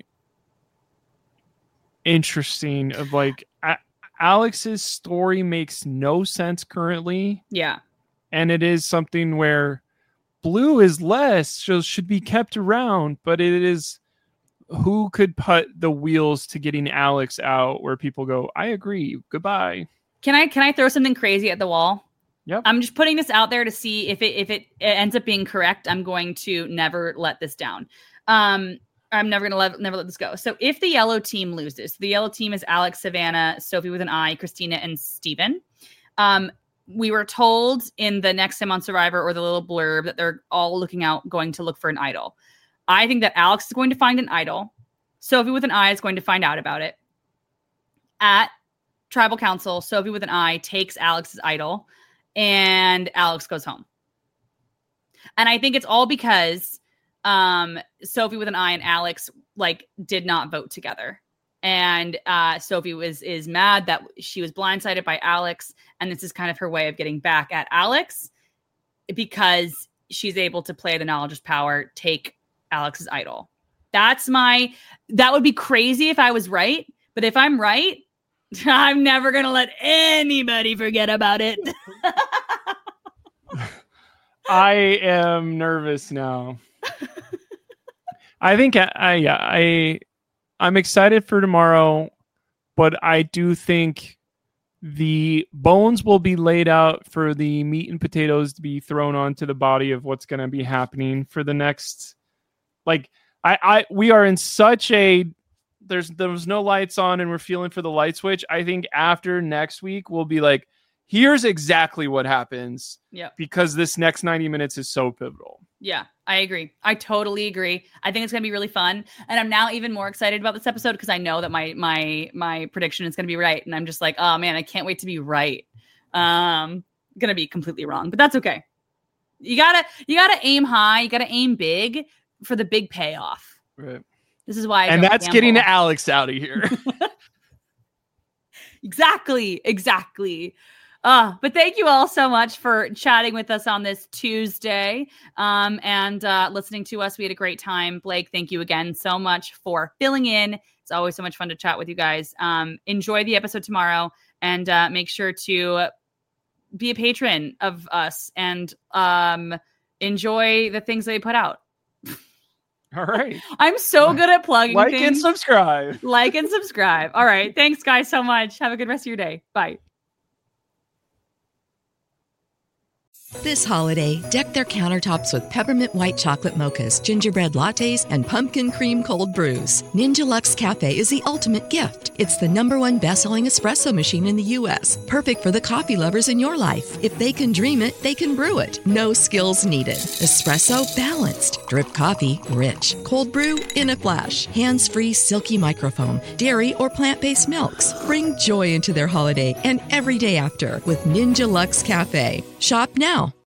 interesting of like Alex's story makes no sense currently. Yeah. And it is something where Blue is less, so should be kept around, but it is who could put the wheels to getting Alex out where people go, I agree, goodbye. Can I throw something crazy at the wall? Yep. I'm just putting this out there to see if it ends up being correct. I'm going to never let this down. I'm never gonna never let this go. So if the yellow team loses, the yellow team is Alex, Savannah, Sophie with an I, Christina, and Steven. We were told in the next time on Survivor or the little blurb that they're all going to look for an idol. I think that Alex is going to find an idol. Sophie with an I is going to find out about it. At Tribal Council, Sophie with an I takes Alex's idol and Alex goes home. And I think it's all because Sophie with an I and Alex did not vote together. And Sophie is mad that she was blindsided by Alex. And this is kind of her way of getting back at Alex because she's able to play the knowledge is power, take Alex's idol. That would be crazy if I was right. But if I'm right, I'm never going to let anybody forget about it. I am nervous now. I think I'm excited for tomorrow, but I do think the bones will be laid out for the meat and potatoes to be thrown onto the body of what's going to be happening for the next. We are in such a. There was no lights on, and we're feeling for the light switch. I think after next week, we'll be like, here's exactly what happens. Yeah. Because this next 90 minutes is so pivotal. Yeah, I agree. I totally agree. I think it's going to be really fun. And I'm now even more excited about this episode because I know that my prediction is going to be right. And I'm just like, oh man, I can't wait to be right. Going to be completely wrong, but that's okay. You gotta aim high. You gotta aim big for the big payoff. Right. This is why. And that's getting Alex out of here. Exactly. But thank you all so much for chatting with us on this Tuesday and listening to us. We had a great time. Blake, thank you again so much for filling in. It's always so much fun to chat with you guys. Enjoy the episode tomorrow and make sure to be a patron of us and enjoy the things they put out. All right. I'm so good at plugging like things. And subscribe. Like and subscribe. All right. Thanks, guys, so much. Have a good rest of your day. Bye. This holiday, deck their countertops with peppermint white chocolate mochas, gingerbread lattes, and pumpkin cream cold brews. Ninja Luxe Cafe is the ultimate gift. It's the #1 best-selling espresso machine in the U.S., perfect for the coffee lovers in your life. If they can dream it, they can brew it. No skills needed. Espresso balanced. Drip coffee rich. Cold brew in a flash. Hands-free silky microfoam. Dairy or plant-based milks. Bring joy into their holiday and every day after with Ninja Luxe Cafe. Shop now.